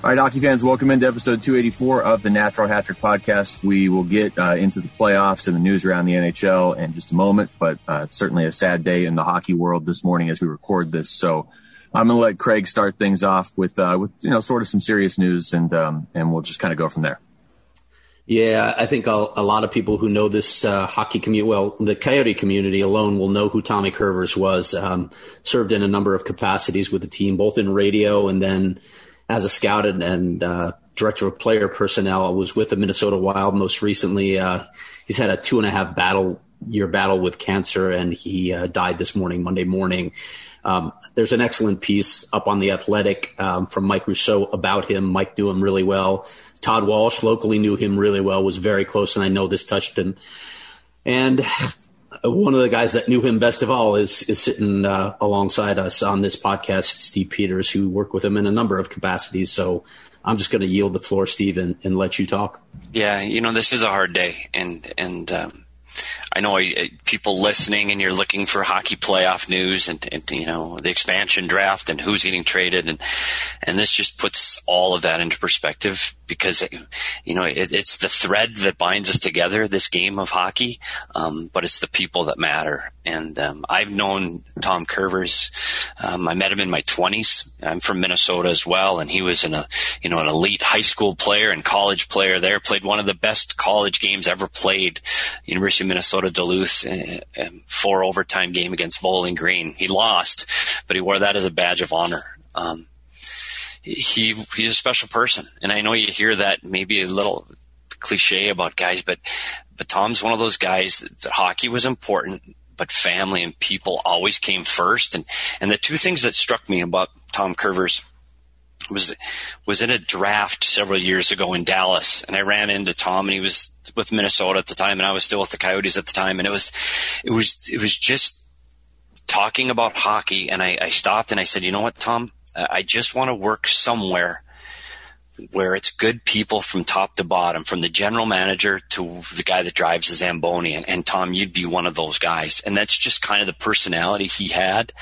All right, hockey fans, welcome into episode 284 of the Natural Hat Trick podcast. We will get into the playoffs and the news around the NHL in just a moment, but it's certainly a sad day in the hockey world this morning as we record this. So I'm going to let Craig start things off with sort of some serious news, and we'll just kind of go from there. Yeah, I think a lot of people who know this hockey community, well, the Coyote community alone will know who Tommy Kurvers was. Served in a number of capacities with the team, both in radio and then as a scout and director of player personnel. I was with the Minnesota Wild most recently. He's had a 2.5 year battle with cancer, and he died this morning, Monday morning. There's an excellent piece up on The Athletic from Mike Rousseau about him. Mike knew him really well. Todd Walsh locally knew him really well, was very close, and I know this touched him. And one of the guys that knew him best of all is sitting alongside us on this podcast, Steve Peters, who worked with him in a number of capacities. So I'm just going to yield the floor, Steve, and let you talk. Yeah, this is a hard day, and I know people listening, and you're looking for hockey playoff news and the expansion draft and who's getting traded, and this just puts all of that into perspective, because it's the thread that binds us together, this game of hockey, but it's the people that matter. And I've known Tom Kurvers. I met him in my 20s. I'm from Minnesota as well, and he was an elite high school player and college player there. Played one of the best college games ever played, University of Minnesota Duluth, 4 overtime game against Bowling Green. He lost, but he wore that as a badge of honor. He's a special person, and I know you hear that maybe a little cliche about guys, but Tom's one of those guys that hockey was important, but family and people always came first. And the two things that struck me about Tom Kurvers was in a draft several years ago in Dallas, and I ran into Tom, and he was with Minnesota at the time, and I was still with the Coyotes at the time, and it was just talking about hockey, and I stopped and I said, you know what, Tom, I just want to work somewhere where it's good people from top to bottom, from the general manager to the guy that drives the Zamboni. And Tom, you'd be one of those guys. And that's just kind of the personality he had.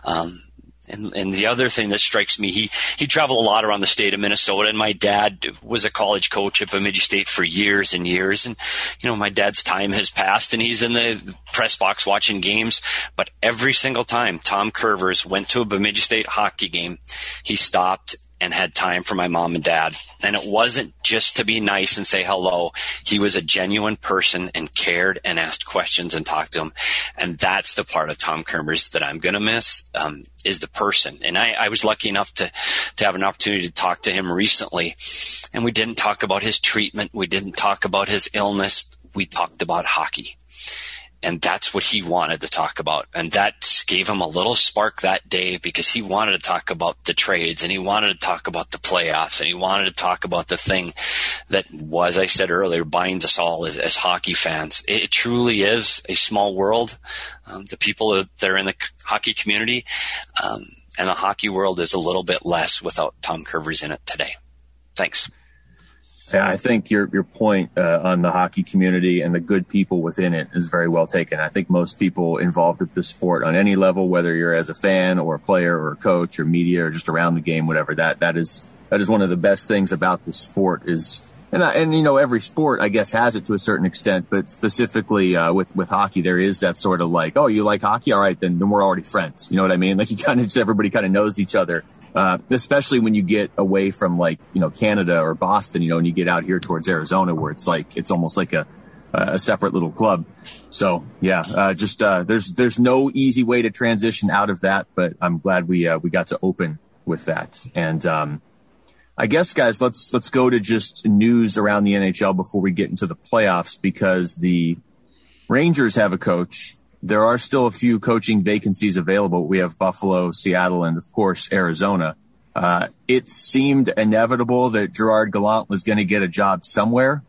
And the other thing that strikes me, he traveled a lot around the state of Minnesota, and my dad was a college coach at Bemidji State for years and years. And, my dad's time has passed, and he's in the press box watching games. But every single time Tom Kurvers went to a Bemidji State hockey game, he stopped and had time for my mom and dad. And it wasn't just to be nice and say hello. He was a genuine person and cared and asked questions and talked to him. And that's the part of Tom Kurvers that I'm going to miss, is the person. And I was lucky enough to have an opportunity to talk to him recently. And we didn't talk about his treatment. We didn't talk about his illness. We talked about hockey. And that's what he wanted to talk about. And that gave him a little spark that day, because he wanted to talk about the trades, and he wanted to talk about the playoffs, and he wanted to talk about the thing that, as I said earlier, binds us all as hockey fans. It truly is a small world. The people that are in the hockey community, and the hockey world is a little bit less without Tom Kurvers in it today. Thanks. Yeah, I think your point on the hockey community and the good people within it is very well taken. I think most people involved with the sport on any level, whether you're as a fan or a player or a coach or media or just around the game, whatever, that is one of the best things about the sport is, and every sport, I guess, has it to a certain extent, but specifically with hockey, there is that sort of like, oh, you like hockey? All right, then we're already friends. You know what I mean? Like everybody kind of knows each other. Especially when you get away from Canada or Boston, and you get out here towards Arizona, where it's almost like a separate little club. So yeah, there's no easy way to transition out of that, but I'm glad we got to open with that. And, I guess, guys, let's go to just news around the NHL before we get into the playoffs, because the Rangers have a coach. There are still a few coaching vacancies available. We have Buffalo, Seattle, and, of course, Arizona. It seemed inevitable that Gerard Gallant was going to get a job somewhere.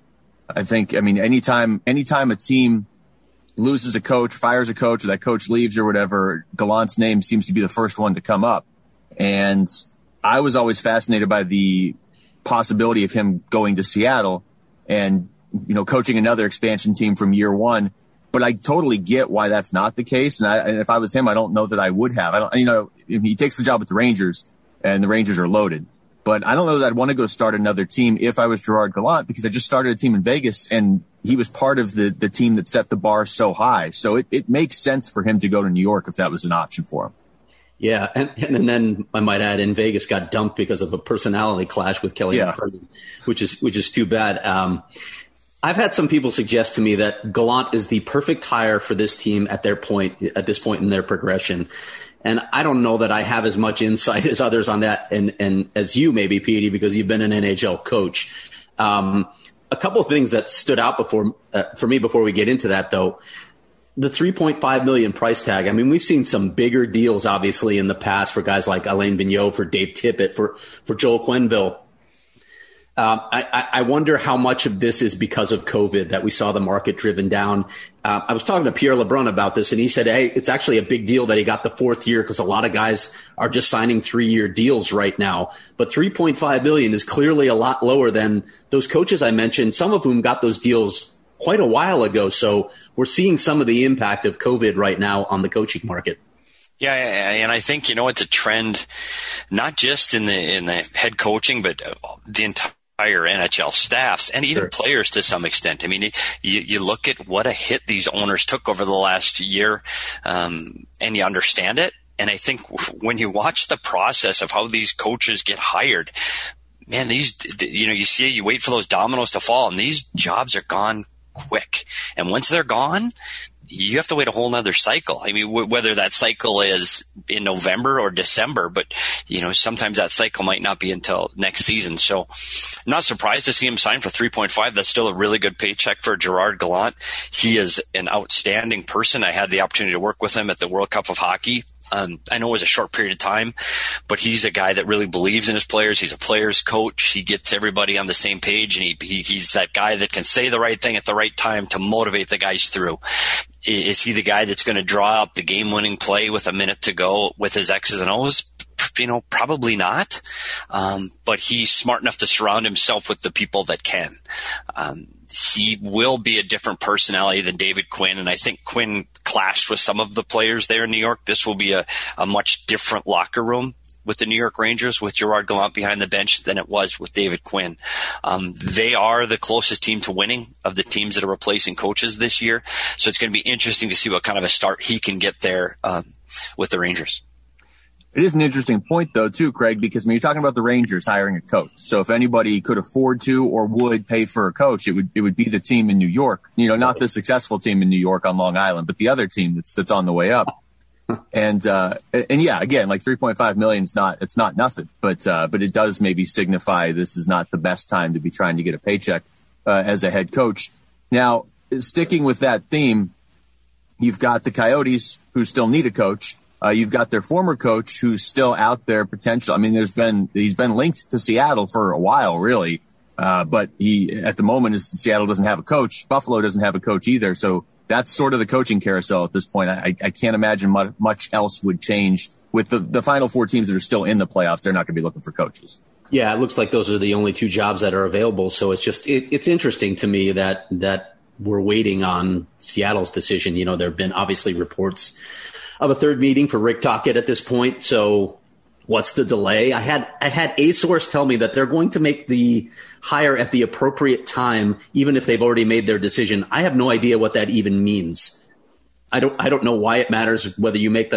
Anytime a team loses a coach, fires a coach, or that coach leaves or whatever, Gallant's name seems to be the first one to come up. And I was always fascinated by the possibility of him going to Seattle and, coaching another expansion team from year one. But I totally get why that's not the case. And if I was him, I don't know that I would have. If he takes the job with the Rangers and the Rangers are loaded, But I don't know that I'd want to go start another team if I was Gerard Gallant, because I just started a team in Vegas and he was part of the team that set the bar so high. So it makes sense for him to go to New York if that was an option for him. Yeah, and then I might add, in Vegas got dumped because of a personality clash with Kelly McCarthy, which is too bad. I've had some people suggest to me that Gallant is the perfect hire for this team at this point in their progression. And I don't know that I have as much insight as others on that, and as you maybe, Petey, because you've been an NHL coach. A couple of things that stood out for me before we get into that, though. The $3.5 million price tag. I mean, we've seen some bigger deals, obviously, in the past for guys like Alain Vigneault, for Dave Tippett, for Joel Quenneville. I wonder how much of this is because of COVID that we saw the market driven down. I was talking to Pierre LeBrun about this, and he said, hey, it's actually a big deal that he got the fourth year because a lot of guys are just signing 3-year deals right now. But $3.5 million is clearly a lot lower than those coaches I mentioned, some of whom got those deals quite a while ago. So we're seeing some of the impact of COVID right now on the coaching market. Yeah, and I think, it's a trend, not just in the head coaching, but the entire NHL staffs and even players to some extent. I mean, you look at what a hit these owners took over the last year, and you understand it. And I think when you watch the process of how these coaches get hired, man, you wait for those dominoes to fall, and these jobs are gone quick. And once they're gone, you have to wait a whole nother cycle. I mean, whether that cycle is in November or December, but, sometimes that cycle might not be until next season. So not surprised to see him sign for 3.5. That's still a really good paycheck for Gerard Gallant. He is an outstanding person. I had the opportunity to work with him at the World Cup of Hockey. I know it was a short period of time, but he's a guy that really believes in his players. He's a player's coach. He gets everybody on the same page, and he's that guy that can say the right thing at the right time to motivate the guys through. Is he the guy that's going to draw up the game-winning play with a minute to go with his X's and O's? Probably not. But he's smart enough to surround himself with the people that can. He will be a different personality than David Quinn, and I think Quinn clashed with some of the players there in New York. This will be a much different locker room with the New York Rangers, with Gerard Gallant behind the bench, than it was with David Quinn. They are the closest team to winning of the teams that are replacing coaches this year, so it's going to be interesting to see what kind of a start he can get there with the Rangers. It is an interesting point, though, too, Craig, because when you're talking about the Rangers hiring a coach, so if anybody could afford to or would pay for a coach, it would be the team in New York. Not the successful team in New York on Long Island, but the other team that's on the way up. And yeah, again, like $3.5 million is it's not nothing, but it does maybe signify this is not the best time to be trying to get a paycheck as a head coach. Now, sticking with that theme, you've got the Coyotes who still need a coach. You've got their former coach who's still out there potential. I mean, he's been linked to Seattle for a while, really. But at the moment, Seattle doesn't have a coach. Buffalo doesn't have a coach either. So that's sort of the coaching carousel at this point. I can't imagine much else would change with the final four teams that are still in the playoffs. They're not going to be looking for coaches. Yeah, it looks like those are the only two jobs that are available. So it's interesting to me that we're waiting on Seattle's decision. There have been obviously reports of a third meeting for Rick Tocchet at this point. So what's the delay? I had a source tell me that they're going to make the hire at the appropriate time, even if they've already made their decision. I have no idea what that even means. I don't know why it matters whether you make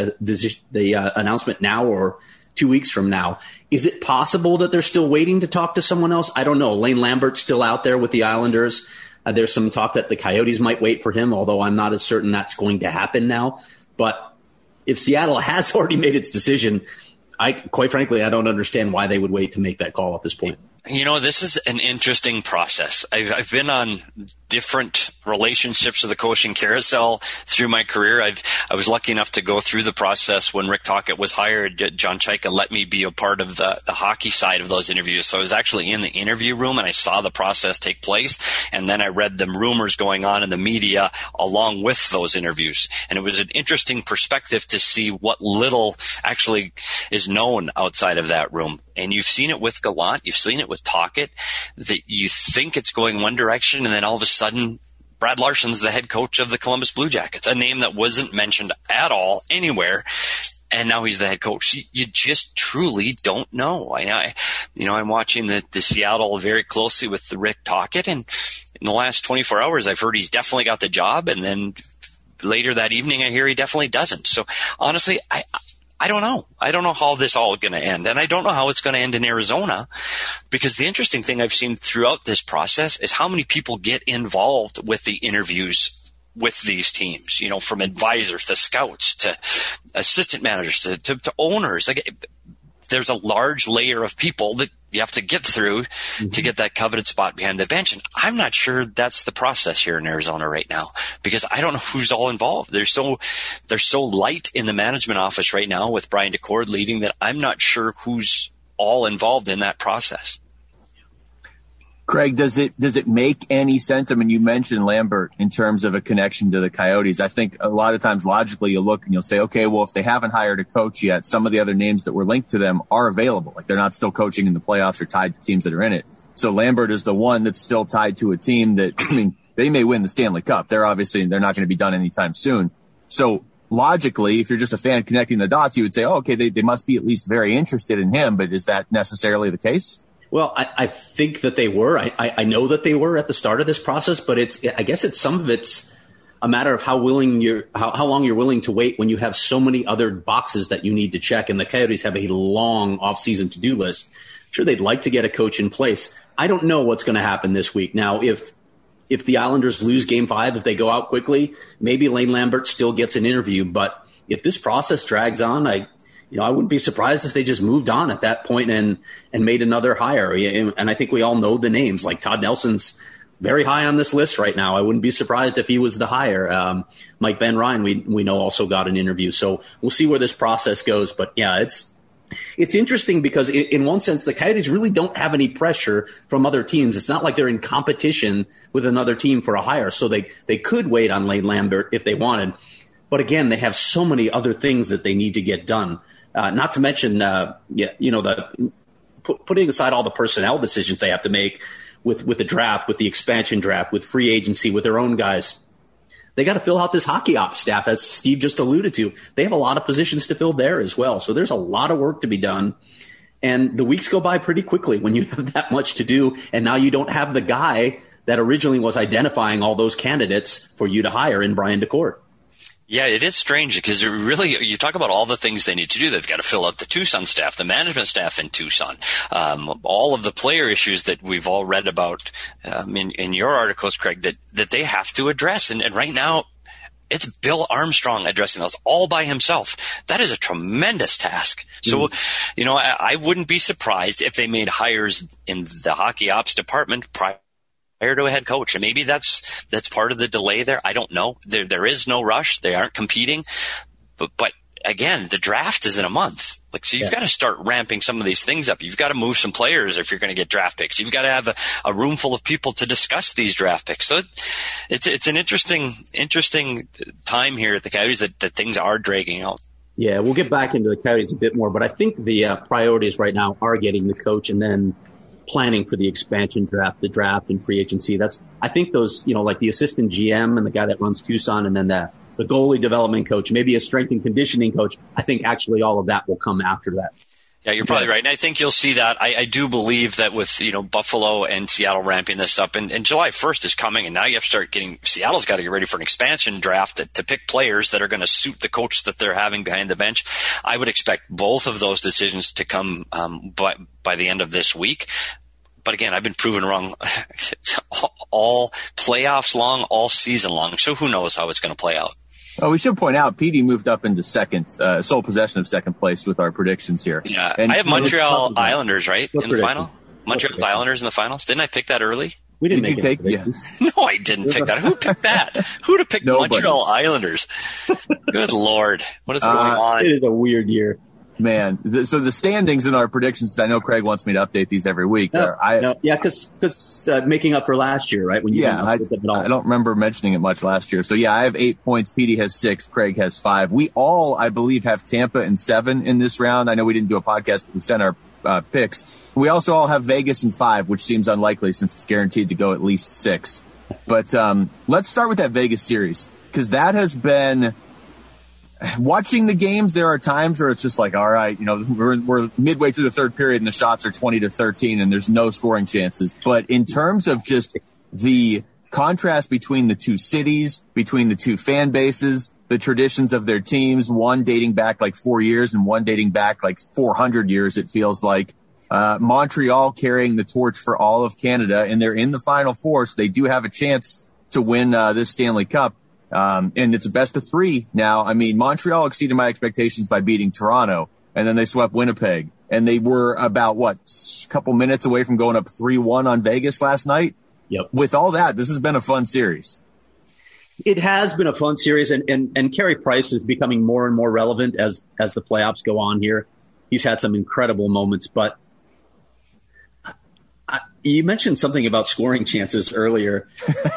the announcement now or 2 weeks from now. Is it possible that they're still waiting to talk to someone else? I don't know. Lane Lambert's still out there with the Islanders. There's some talk that the Coyotes might wait for him, although I'm not as certain that's going to happen now. But if Seattle has already made its decision, quite frankly, I don't understand why they would wait to make that call at this point. This is an interesting process. I've been on different relationships with the coaching carousel through my career. I was lucky enough to go through the process when Rick Tocchet was hired. John Chaika let me be a part of the hockey side of those interviews. So I was actually in the interview room and I saw the process take place. And then I read the rumors going on in the media along with those interviews. And it was an interesting perspective to see what little actually is known outside of that room. And you've seen it with Gallant. You've seen it with Tocchet, that you think it's going one direction, and then all of a sudden, Brad Larsen's the head coach of the Columbus Blue Jackets, a name that wasn't mentioned at all anywhere. and now he's the head coach. You just truly don't know. I'm watching the Seattle very closely with the Rick Tocchet, and in the last 24 hours, I've heard he's definitely got the job, and then later that evening, I hear he definitely doesn't. So honestly, I don't know. I don't know how this all is going to end, and I don't know how it's going to end in Arizona, because the interesting thing I've seen throughout this process is how many people get involved with the interviews with these teams, from advisors to scouts to assistant managers to owners. There's a large layer of people that you have to get through to get that coveted spot behind the bench. And I'm not sure that's the process here in Arizona right now, because I don't know who's all involved. They're so light in the management office right now with Brian Daccord leaving that I'm not sure who's all involved in that process. Craig, does it make any sense? I mean, you mentioned Lambert in terms of a connection to the Coyotes. I think a lot of times logically you'll look and you'll say, okay, well, if they haven't hired a coach yet, some of the other names that were linked to them are available. Like, they're not still coaching in the playoffs or tied to teams that are in it. So Lambert is the one that's still tied to a team that, they may win the Stanley Cup. They're not going to be done anytime soon. So logically, if you're just a fan connecting the dots, you would say, oh, okay, they must be at least very interested in him. But is that necessarily the case? Well, I think that they were. I know that they were at the start of this process, but I guess some of it's a matter of how long you're willing to wait when you have so many other boxes that you need to check. And the Coyotes have a long offseason to-do list. Sure, they'd like to get a coach in place. I don't know what's going to happen this week. Now, if the Islanders lose Game 5, if they go out quickly, maybe Lane Lambert still gets an interview. But if this process drags on, I wouldn't be surprised if they just moved on at that point and made another hire. And I think we all know the names. Like, Todd Nelson's very high on this list right now. I wouldn't be surprised if he was the hire. Mike Van Ryn, we know, also got an interview. So we'll see where this process goes. But yeah, it's interesting because in one sense, the Coyotes really don't have any pressure from other teams. It's not like they're in competition with another team for a hire. So they could wait on Lane Lambert if they wanted. But again, they have so many other things that they need to get done. Not to mention, putting aside all the personnel decisions they have to make with the draft, with the expansion draft, with free agency, with their own guys. They got to fill out this hockey ops staff, as Steve just alluded to. They have a lot of positions to fill there as well. So there's a lot of work to be done. And the weeks go by pretty quickly when you have that much to do. And now you don't have the guy that originally was identifying all those candidates for you to hire in Brian Daccord. Yeah, it is strange because you talk about all the things they need to do. They've got to fill out the Tucson staff, the management staff in Tucson, all of the player issues that we've all read about in your articles, Craig, that they have to address. And right now, it's Bill Armstrong addressing those all by himself. That is a tremendous task. So, I wouldn't be surprised if they made hires in the hockey ops department prior to a head coach. And maybe that's part of the delay there. I don't know. There is no rush. They aren't competing. But again, the draft is in a month. So you've got to start ramping some of these things up. You've got to move some players if you're going to get draft picks. You've got to have a room full of people to discuss these draft picks. So it's an interesting time here at the Coyotes that things are dragging out. Yeah, we'll get back into the Coyotes a bit more, but I think the priorities right now are getting the coach and then planning for the expansion draft, the draft and free agency. I think those, like the assistant GM and the guy that runs Tucson and then the goalie development coach, maybe a strength and conditioning coach. I think actually all of that will come after that. Yeah, you're probably right. And I think you'll see that. I do believe that with, Buffalo and Seattle ramping this up and July 1st is coming. And now you have to start Seattle's got to get ready for an expansion draft to pick players that are going to suit the coach that they're having behind the bench. I would expect both of those decisions to come, by the end of this week. But again, I've been proven wrong all playoffs long, all season long. So who knows how it's going to play out. Oh, we should point out, PD moved up into second, sole possession of second place with our predictions here. Yeah, and I have Montreal Islanders, right, in the final? Montreal Islanders in the finals. Didn't I pick that early? We didn't make it. Yeah. No, I didn't pick that. Who picked that? Who'd have picked Montreal Islanders? Good Lord. What is going on? It is a weird year. Man, so the standings in our predictions, because I know Craig wants me to update these every week. Because making up for last year, right? I don't remember mentioning it much last year. So I have 8 points. PD has 6. Craig has 5. We all, I believe, have Tampa and 7 in this round. I know we didn't do a podcast, but we sent our picks. We also all have Vegas in 5, which seems unlikely since it's guaranteed to go at least 6. But let's start with that Vegas series, because that has been watching the games, there are times where it's just like, all right, we're midway through the third period and the shots are 20-13 and there's no scoring chances. But in terms of just the contrast between the two cities, between the two fan bases, the traditions of their teams, one dating back like 4 years and one dating back like 400 years, it feels like. Montreal carrying the torch for all of Canada, and they're in the Final Four, so they do have a chance to win this Stanley Cup. And it's a best of three now. I mean, Montreal exceeded my expectations by beating Toronto, and then they swept Winnipeg. And they were about, a couple minutes away from going up 3-1 on Vegas last night? Yep. With all that, this has been a fun series. It has been a fun series, and Carey Price is becoming more and more relevant as the playoffs go on here. He's had some incredible moments, but you mentioned something about scoring chances earlier.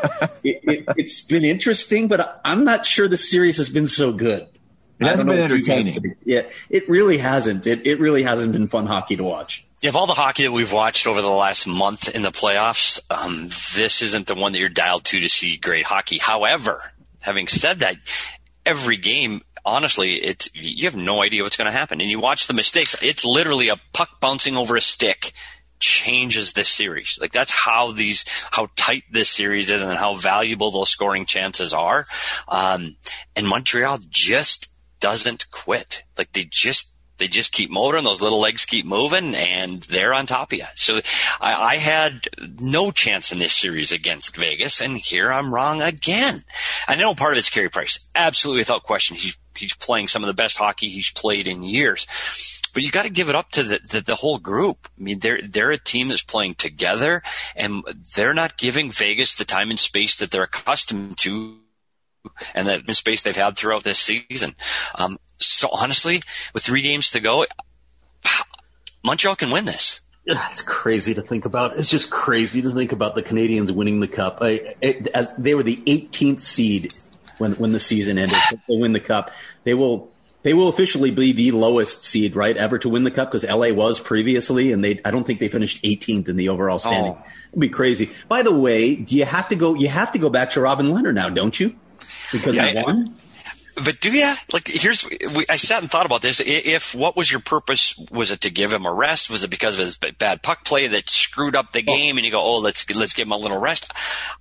It's been interesting, but I'm not sure the series has been so good. It hasn't been entertaining. Yeah, it really hasn't. It really hasn't been fun hockey to watch. Yeah, of all the hockey that we've watched over the last month in the playoffs, this isn't the one that you're dialed to see great hockey. However, having said that, every game, honestly, you have no idea what's going to happen. And you watch the mistakes. It's literally a puck bouncing over a stick changes this series. Like, that's how tight this series is and how valuable those scoring chances are. And Montreal just doesn't quit. Like, they just keep motoring. Those little legs keep moving, and they're on top of you. So I had no chance in this series against Vegas, and here I'm wrong again. I know part of it's Carey Price. Absolutely, without question. He's playing some of the best hockey he's played in years. But you got to give it up to the whole group. I mean, they're a team that's playing together, and they're not giving Vegas the time and space that they're accustomed to, and that space they've had throughout this season. So honestly, with 3 games to go, Montreal can win this. It's crazy to think about. It's just crazy to think about the Canadians winning the Cup. As they were the 18th seed when the season ended. They win the Cup. They will officially be the lowest seed, right, ever to win the Cup, because LA was previously, and I don't think they finished 18th in the overall standings. It'd be crazy. By the way, you have to go back to Robin Lehner now, don't you? Because he won? But do you? Like, I sat and thought about this. If what was your purpose? Was it to give him a rest? Was it because of his bad puck play that screwed up the game? And you go, let's give him a little rest.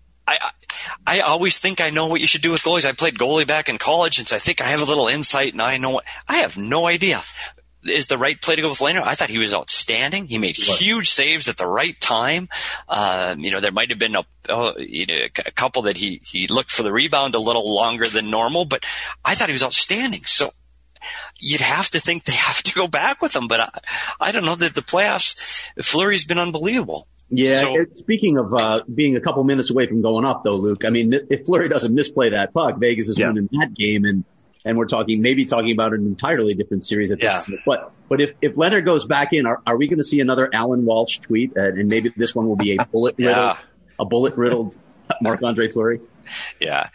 I always think I know what you should do with goalies. I played goalie back in college, and so I think I have a little insight, and I know I have no idea. Is the right play to go with Lehner? I thought he was outstanding. He made huge saves at the right time. There might have been a couple that he looked for the rebound a little longer than normal, but I thought he was outstanding. So you'd have to think they have to go back with him, but I don't know that the playoffs, Fleury's been unbelievable. Yeah. So, speaking of being a couple minutes away from going up, though, Luke, I mean, if Fleury doesn't misplay that puck, Vegas is winning that game, and we're talking about an entirely different series at this point. But if Lehner goes back in, are we going to see another Alan Walsh tweet? And maybe this one will be a bullet riddled Marc-Andre Fleury. Yeah.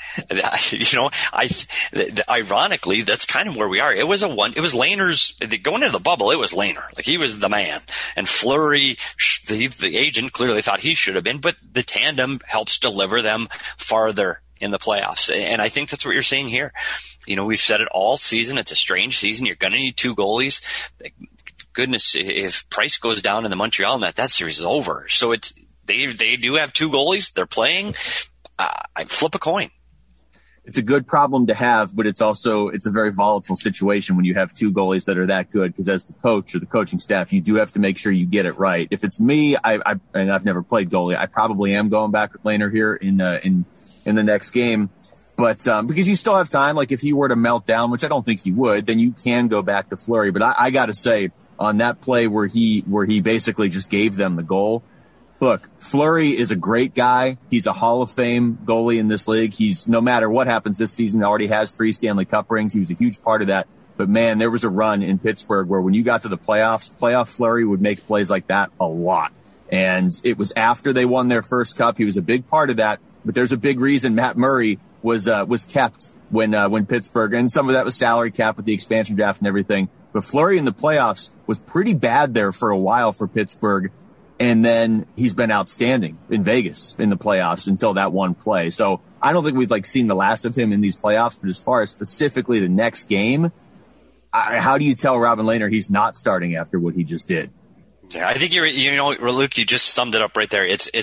Ironically, that's kind of where we are. It was Lehner's, going into the bubble, it was Lehner. Like, he was the man. And Fleury, the agent, clearly thought he should have been, but the tandem helps deliver them farther in the playoffs. And I think that's what you're seeing here. We've said it all season. It's a strange season. You're going to need 2 goalies. Goodness, if Price goes down in the Montreal net, that series is over. So they do have 2 goalies. They're playing. I flip a coin. It's a good problem to have, but it's a very volatile situation when you have 2 goalies that are that good, because as the coach or the coaching staff, you do have to make sure you get it right. If it's me, and I've never played goalie, I probably am going back with Lehner here in the next game. But because you still have time, like if he were to melt down, which I don't think he would, then you can go back to Fleury. But I got to say, on that play where he basically just gave them the goal, look, Fleury is a great guy. He's a Hall of Fame goalie in this league. He's, no matter what happens this season, already has 3 Stanley Cup rings. He was a huge part of that. But man, there was a run in Pittsburgh where when you got to the playoff Fleury would make plays like that a lot. And it was after they won their first cup. He was a big part of that. But there's a big reason Matt Murray was kept when Pittsburgh, and some of that was salary cap with the expansion draft and everything. But Fleury in the playoffs was pretty bad there for a while for Pittsburgh. And then he's been outstanding in Vegas in the playoffs until that one play. So I don't think we've seen the last of him in these playoffs, but as far as specifically the next game, how do you tell Robin Lehner he's not starting after what he just did? Yeah, I think Luke, you just summed it up right there. It's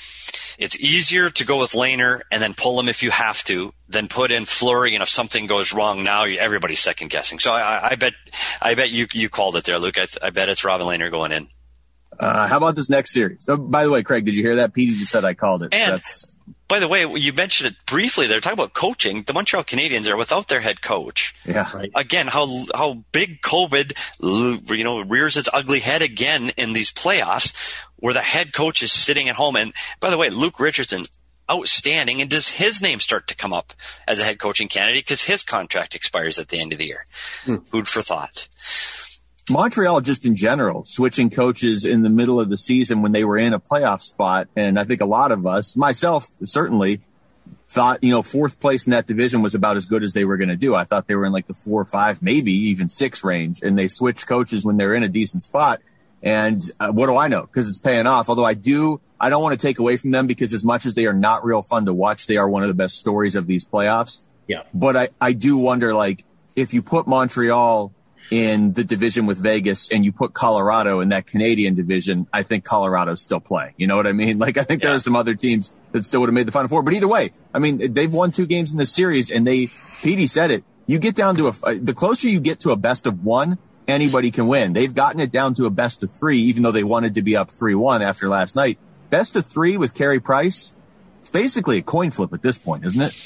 easier to go with Lehner and then pull him if you have to, than put in Fleury. And if something goes wrong, now everybody's second guessing. So I bet you called it there, Luke. I bet it's Robin Lehner going in. How about this next series? Oh, by the way, Craig, did you hear that? Petey just said I called it. And by the way, you mentioned it briefly. They're talking about coaching. The Montreal Canadiens are without their head coach. Yeah. Right. Again, how big COVID, rears its ugly head again in these playoffs, where the head coach is sitting at home. And by the way, Luke Richardson, outstanding. And does his name start to come up as a head coaching candidate because his contract expires at the end of the year? Food for thought. Montreal, just in general, switching coaches in the middle of the season when they were in a playoff spot. And I think a lot of us, myself certainly, thought, fourth place in that division was about as good as they were going to do. I thought they were in the 4 or 5, maybe even 6 range. And they switched coaches when they're in a decent spot. And what do I know? Because it's paying off. Although I don't want to take away from them, because as much as they are not real fun to watch, they are one of the best stories of these playoffs. Yeah. But I do wonder, if you put Montreal in the division with Vegas and you put Colorado in that Canadian division, I think Colorado still play. You know what I mean? I think there are some other teams that still would have made the Final Four. But either way, I mean, they've won 2 games in this series, and Petey said it. You get down to the closer you get to a best of 1, anybody can win. They've gotten it down to a best of 3, even though they wanted to be up 3-1 after last night. Best of 3 with Carey Price. It's basically a coin flip at this point, isn't it?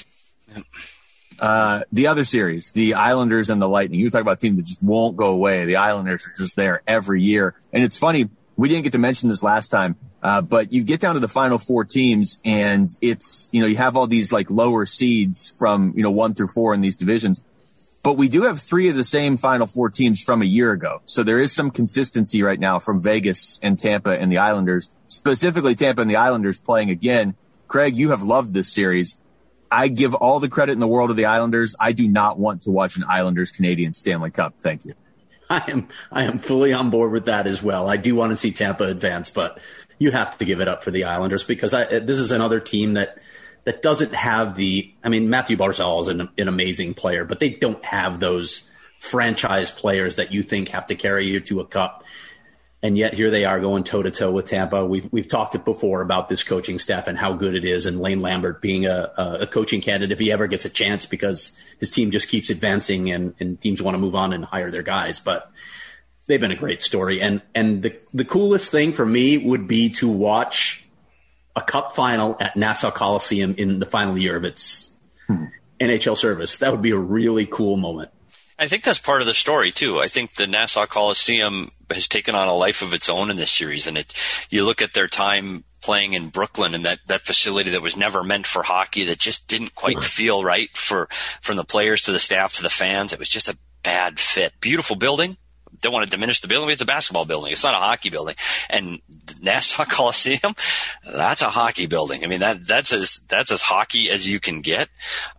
The other series, the Islanders and the Lightning. You talk about a team that just won't go away. The Islanders are just there every year. And it's funny, we didn't get to mention this last time, but you get down to the final 4 teams, and it's, you have all these lower seeds from, 1 through 4 in these divisions. But we do have 3 of the same final 4 teams from a year ago. So there is some consistency right now from Vegas and Tampa and the Islanders, specifically Tampa and the Islanders playing again. Craig, you have loved this series. I give all the credit in the world to the Islanders. I do not want to watch an Islanders-Canadian Stanley Cup. Thank you. I am fully on board with that as well. I do want to see Tampa advance, but you have to give it up for the Islanders, because this is another team that doesn't have Matthew Barzal is an amazing player, but they don't have those franchise players that you think have to carry you to a cup. And yet here they are going toe-to-toe with Tampa. We've talked it before about this coaching staff and how good it is, and Lane Lambert being a coaching candidate if he ever gets a chance, because his team just keeps advancing and teams want to move on and hire their guys. But they've been a great story. And the coolest thing for me would be to watch a cup final at Nassau Coliseum in the final year of its NHL service. That would be a really cool moment. I think that's part of the story, too. I think the Nassau Coliseum has taken on a life of its own in this series. And you look at their time playing in Brooklyn, and that facility that was never meant for hockey, that just didn't quite feel right from the players to the staff to the fans. It was just a bad fit. Beautiful building. Don't want to diminish the building. It's a basketball building. It's not a hockey building. And Nassau Coliseum, that's a hockey building. I mean, that's as hockey as you can get.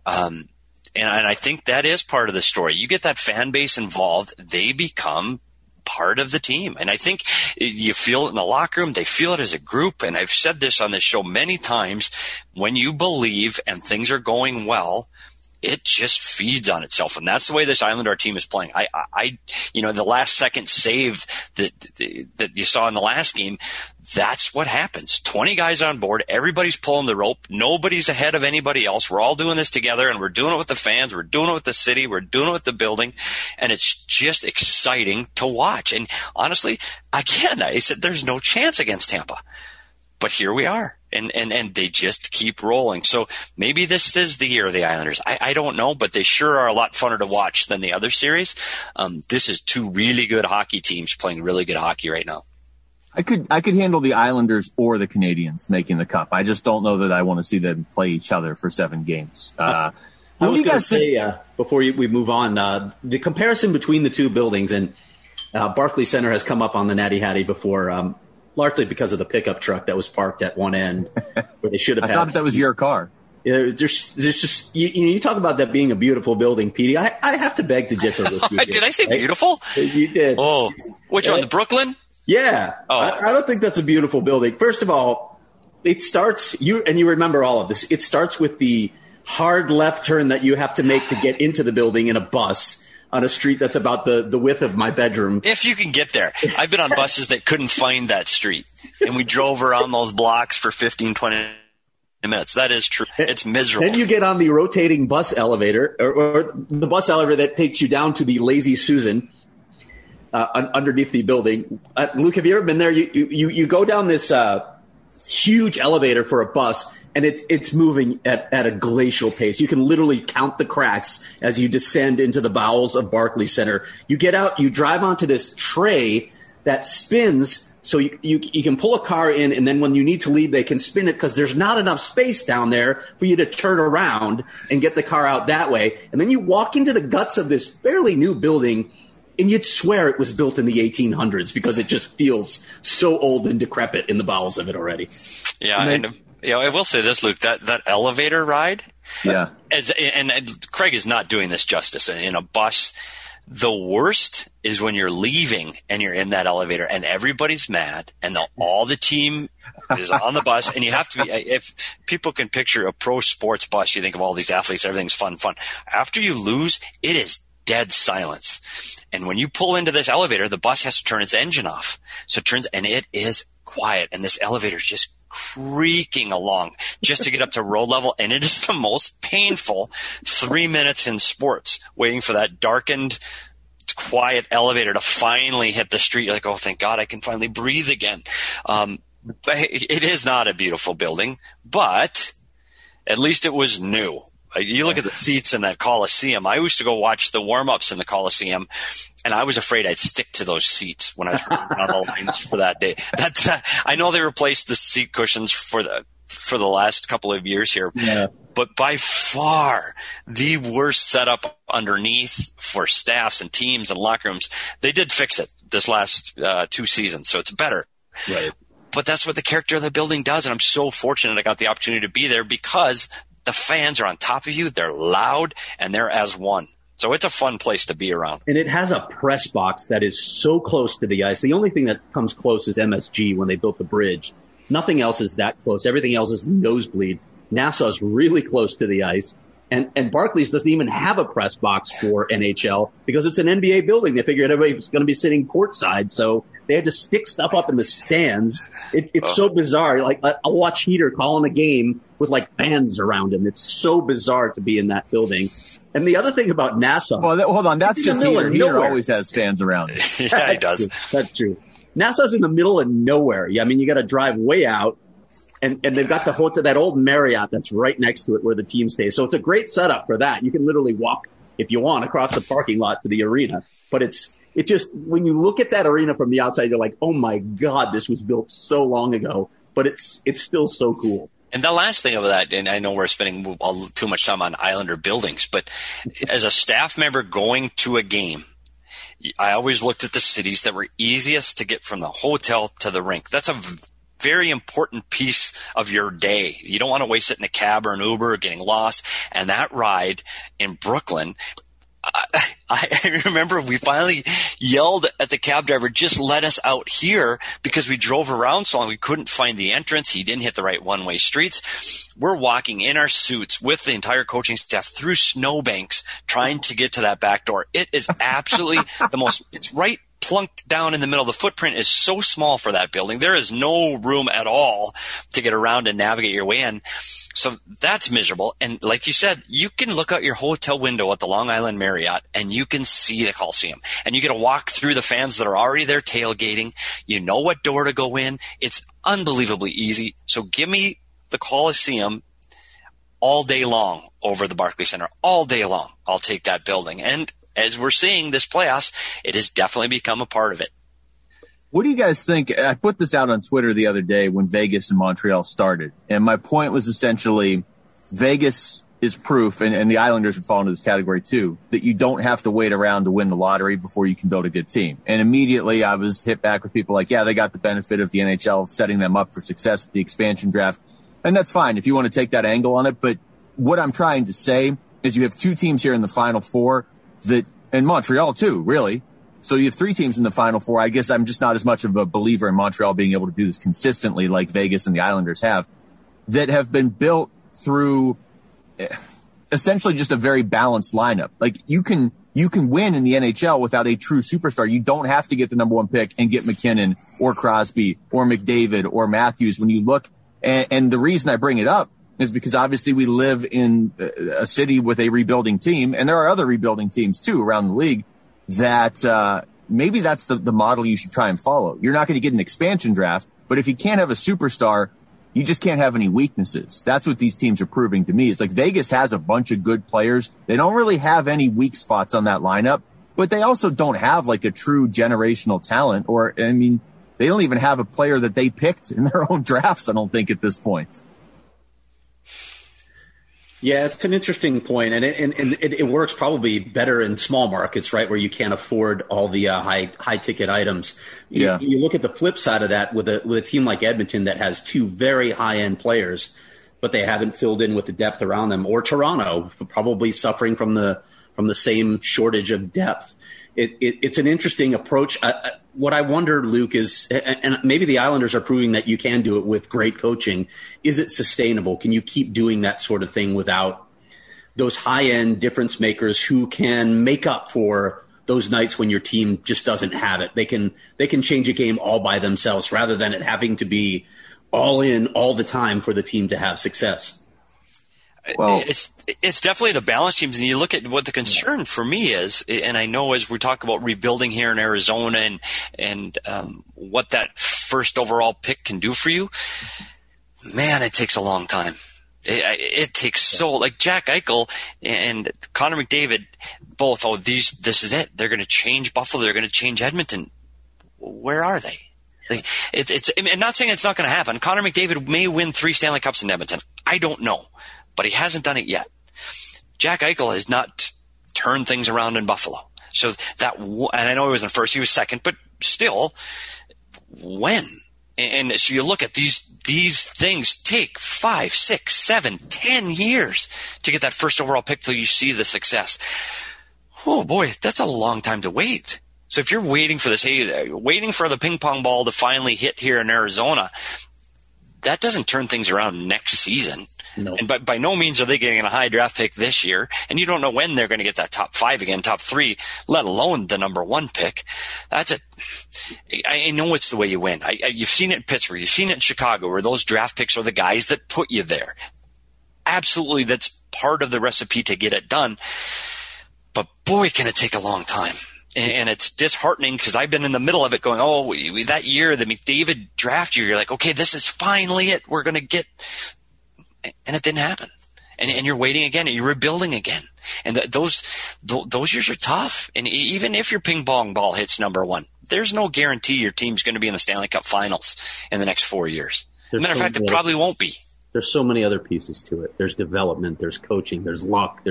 And I think that is part of the story. You get that fan base involved, they become part of the team. And I think you feel it in the locker room. They feel it as a group. And I've said this on this show many times. When you believe and things are going well, it just feeds on itself. And that's the way this Islander team is playing. The last second save that you saw in the last game, that's what happens. 20 guys on board. Everybody's pulling the rope. Nobody's ahead of anybody else. We're all doing this together, and we're doing it with the fans. We're doing it with the city. We're doing it with the building. And it's just exciting to watch. And honestly, again, I said there's no chance against Tampa. But here we are. And they just keep rolling. So maybe this is the year of the Islanders. I don't know, but they sure are a lot funner to watch than the other series. This is 2 really good hockey teams playing really good hockey right now. I could handle the Islanders or the Canadians making the cup. I just don't know that I want to see them play each other for 7 games. I was going to say, before we move on, the comparison between the 2 buildings, and Barclays Center has come up on the Natty Hattie before, largely because of the pickup truck that was parked at one end where they should have I thought that was your car. There's just you talk about that being a beautiful building, Petey. I have to beg to differ with you. Did I say beautiful? You did. Oh, which one? The Brooklyn? Yeah. Oh. I don't think that's a beautiful building. First of all, it starts you remember all of this. It starts with the hard left turn that you have to make to get into the building in a bus on a street that's about the width of my bedroom. If you can get there. I've been on buses that couldn't find that street, and we drove around those blocks for 15, 20 minutes. That is true. It's miserable. Then you get on the rotating bus elevator, or the bus elevator that takes you down to the Lazy Susan underneath the building. Luke, have you ever been there? You go down this huge elevator for a bus, and it's moving at a glacial pace. You can literally count the cracks as you descend into the bowels of Barclays Center. You get out, you drive onto this tray that spins. So you can pull a car in, and then when you need to leave, they can spin it because there's not enough space down there for you to turn around and get the car out that way. And then you walk into the guts of this fairly new building, and you'd swear it was built in the 1800s because it just feels so old and decrepit in the bowels of it already. Yeah, and I will say this, Luke, that elevator ride, yeah, and Craig is not doing this justice in a bus. The worst is when you're leaving and you're in that elevator and everybody's mad and all the team is on the bus, and you have to be, if people can picture a pro sports bus, you think of all these athletes, everything's fun. After you lose, it is dead silence. And when you pull into this elevator, the bus has to turn its engine off. So it turns, and it is quiet, and this elevator is just creaking along just to get up to road level, and it is the most painful 3 minutes in sports, waiting for that darkened, quiet elevator to finally hit the street. You're like, oh, thank God I can finally breathe again. It is not a beautiful building, but at least it was new. You look at the seats in that Coliseum. I used to go watch the warm-ups in the Coliseum, and I was afraid I'd stick to those seats when I was on the lines for that day. I know they replaced the seat cushions for the last couple of years here, but by far the worst setup underneath for staffs and teams and locker rooms. They did fix it this last 2 seasons, so it's better. Right. But that's what the character of the building does, and I'm so fortunate I got the opportunity to be there because the fans are on top of you, they're loud, and they're as one. So it's a fun place to be around. And it has a press box that is so close to the ice. The only thing that comes close is MSG when they built the bridge. Nothing else is that close. Everything else is nosebleed. Nassau's really close to the ice. And Barclays doesn't even have a press box for NHL because it's an NBA building. They figured everybody was going to be sitting courtside, so they had to stick stuff up in the stands. It's so bizarre. Like, I'll watch Heater calling a game with like fans around him. It's so bizarre to be in that building. And the other thing about Nassau. Well, hold on. That's just Heater. Heater always has fans around. Yeah, he does. That's true. Nassau's in the middle of nowhere. I mean, you got to drive way out. And they've got the hotel, that old Marriott that's right next to it where the team stays. So it's a great setup for that. You can literally walk, if you want, across the parking lot to the arena. But it just, when you look at that arena from the outside, you're like, oh my God, this was built so long ago. But it's still so cool. And the last thing of that, and I know we're spending too much time on Islander buildings, but as a staff member going to a game, I always looked at the cities that were easiest to get from the hotel to the rink. That's a very important piece of your day. You don't want to waste it in a cab or an Uber or getting lost. And that ride in Brooklyn, I remember we finally yelled at the cab driver, just let us out here, because we drove around so long we couldn't find the entrance. He didn't hit the right one-way streets. We're walking in our suits with the entire coaching staff through snowbanks trying to get to that back door. It is absolutely it's right plunked down in the middle. The footprint is so small for that building. There is no room at all to get around and navigate your way in. So that's miserable. And like you said, you can look out your hotel window at the Long Island Marriott and you can see the Coliseum. And you get to walk through the fans that are already there tailgating. You know what door to go in. It's unbelievably easy. So give me the Coliseum all day long over the Barclays Center. All day long. I'll take that building. And as we're seeing this playoffs, it has definitely become a part of it. What do you guys think? I put this out on Twitter the other day when Vegas and Montreal started. And my point was essentially Vegas is proof, and the Islanders would fall into this category too, that you don't have to wait around to win the lottery before you can build a good team. And immediately I was hit back with people like, yeah, they got the benefit of the NHL setting them up for success with the expansion draft. And that's fine if you want to take that angle on it. But what I'm trying to say is you have two teams here in the Final Four and Montreal too, really. So you have three teams in the Final Four. I guess I'm just not as much of a believer in Montreal being able to do this consistently like Vegas and the Islanders have, that have been built through essentially just a very balanced lineup. Like you can win in the NHL without a true superstar. You don't have to get the number one pick and get McKinnon or Crosby or McDavid or Matthews when you look. And the reason I bring it up is because obviously we live in a city with a rebuilding team, and there are other rebuilding teams too around the league that maybe that's the model you should try and follow. You're not going to get an expansion draft, but if you can't have a superstar, you just can't have any weaknesses. That's what these teams are proving to me. It's like Vegas has a bunch of good players. They don't really have any weak spots on that lineup, but they also don't have like a true generational talent, or, I mean, they don't even have a player that they picked in their own drafts, I don't think, at this point. Yeah, it's an interesting point, and it works probably better in small markets, right, where you can't afford all the high ticket items. You look at the flip side of that with a team like Edmonton that has two very high end players, but they haven't filled in with the depth around them, or Toronto probably suffering from the same shortage of depth. It's an interesting approach. What I wonder, Luke, is, and maybe the Islanders are proving that you can do it with great coaching, is it sustainable? Can you keep doing that sort of thing without those high-end difference makers who can make up for those nights when your team just doesn't have it? They can change a game all by themselves rather than it having to be all in all the time for the team to have success. Well, it's definitely the balance teams, and you look at what the concern for me is, and I know as we talk about rebuilding here in Arizona and what that first overall pick can do for you, man, it takes a long time. It takes so, like Jack Eichel and Connor McDavid, both. Oh, this is it. They're going to change Buffalo. They're going to change Edmonton. Where are they? Like, I'm not saying it's not going to happen. Connor McDavid may win 3 Stanley Cups in Edmonton. I don't know. But he hasn't done it yet. Jack Eichel has not turned things around in Buffalo. So and I know he wasn't first, he was second, but still, when? And so you look at these things take 5, 6, 7, 10 years to get that first overall pick till you see the success. Oh boy, that's a long time to wait. So if you're waiting for this, waiting for the ping pong ball to finally hit here in Arizona, that doesn't turn things around next season. No. And by no means are they getting a high draft pick this year, and you don't know when they're going to get that top 5 again, top 3, let alone the number 1 pick. That's it. I know it's the way you win. You've seen it in Pittsburgh, you've seen it in Chicago, where those draft picks are the guys that put you there. Absolutely, that's part of the recipe to get it done. But boy, can it take a long time. And it's disheartening because I've been in the middle of it going, that year, the McDavid draft year, you're like, okay, this is finally it. We're going to get. And it didn't happen. And you're waiting again, and you're rebuilding again. And those years are tough. And even if your ping pong ball hits number 1, there's no guarantee your team's going to be in the Stanley Cup Finals in the next 4 years. As a matter of fact, it probably won't be. There's so many other pieces to it. There's development, there's coaching, there's luck,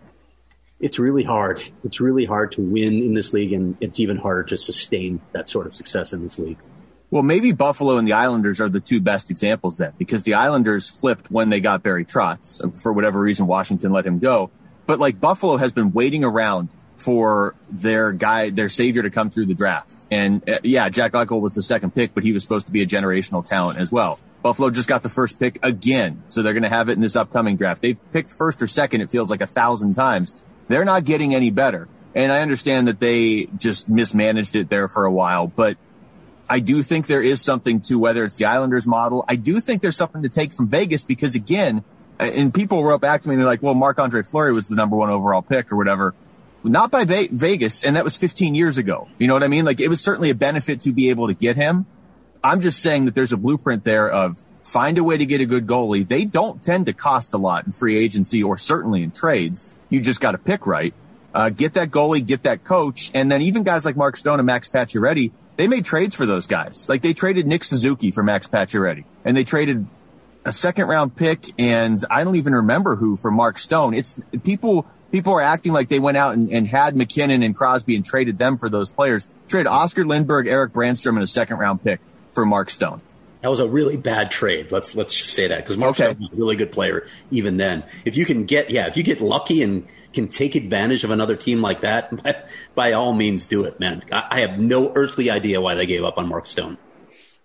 it's really hard. It's really hard to win in this league, and it's even harder to sustain that sort of success in this league. Well, maybe Buffalo and the Islanders are the 2 best examples then, because the Islanders flipped when they got Barry Trotz. For whatever reason, Washington let him go. But like Buffalo has been waiting around for their savior to come through the draft. And Jack Eichel was the second pick, but he was supposed to be a generational talent as well. Buffalo just got the first pick again, so they're going to have it in this upcoming draft. They've picked first or second, it feels like 1,000 times. They're not getting any better. And I understand that they just mismanaged it there for a while, but I do think there is something to whether it's the Islanders model. I do think there's something to take from Vegas because, again, and people wrote back to me and they're like, well, Marc-Andre Fleury was the number 1 overall pick or whatever. Not by Vegas, and that was 15 years ago. You know what I mean? Like, it was certainly a benefit to be able to get him. I'm just saying that there's a blueprint there of find a way to get a good goalie. They don't tend to cost a lot in free agency or certainly in trades. You just got to pick right. Get that goalie, get that coach, and then even guys like Mark Stone and Max Pacioretty, they made trades for those guys. Like they traded Nick Suzuki for Max Pacioretty, and they traded a 2nd-round pick, and I don't even remember who, for Mark Stone. It's people are acting like they went out and had McKinnon and Crosby and traded them for those players. Traded Oscar Lindberg, Eric Brandstrom, and a 2nd-round pick for Mark Stone. That was a really bad trade. Let's just say that, because Mark Stone was a really good player even then. If you get lucky and can take advantage of another team like that, by all means do it, man. I have no earthly idea why they gave up on Mark Stone.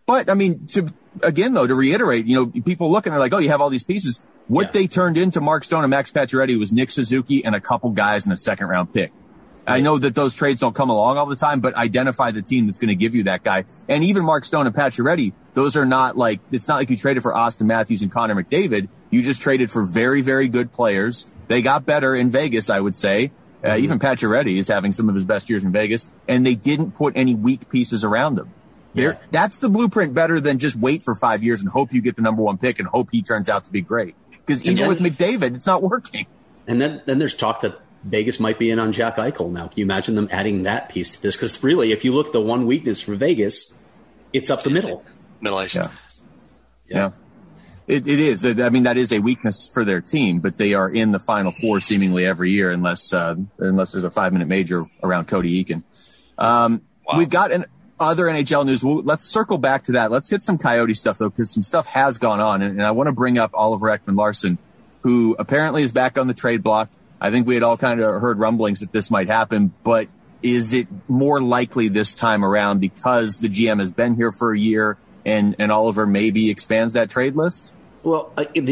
But I mean, to reiterate, people look and they're like, oh, you have all these pieces. What they turned into Mark Stone and Max Pacioretty was Nick Suzuki and a couple guys in a second round pick. Right. I know that those trades don't come along all the time, but identify the team that's going to give you that guy. And even Mark Stone and Pacioretty, those are not like, it's not like you traded for Austin Matthews and Connor McDavid. You just traded for very, very good players. They got better in Vegas, I would say. Even Pacioretty is having some of his best years in Vegas, and they didn't put any weak pieces around him. Yeah. That's the blueprint better than just wait for 5 years and hope you get the number one pick and hope he turns out to be great. Because even with McDavid, it's not working. And then there's talk that Vegas might be in on Jack Eichel now. Can you imagine them adding that piece to this? Because really, if you look at the one weakness for Vegas, it's up the middle. Middle ice. Yeah. It is. I mean, that is a weakness for their team, but they are in the Final Four seemingly every year unless there's a 5-minute major around Cody Eakin. Wow. We've got other NHL news. Let's circle back to that. Let's hit some Coyote stuff, though, because some stuff has gone on. And I want to bring up Oliver Ekman-Larsson, who apparently is back on the trade block. I think we had all kind of heard rumblings that this might happen, but is it more likely this time around because the GM has been here for a year and Oliver maybe expands that trade list? Well,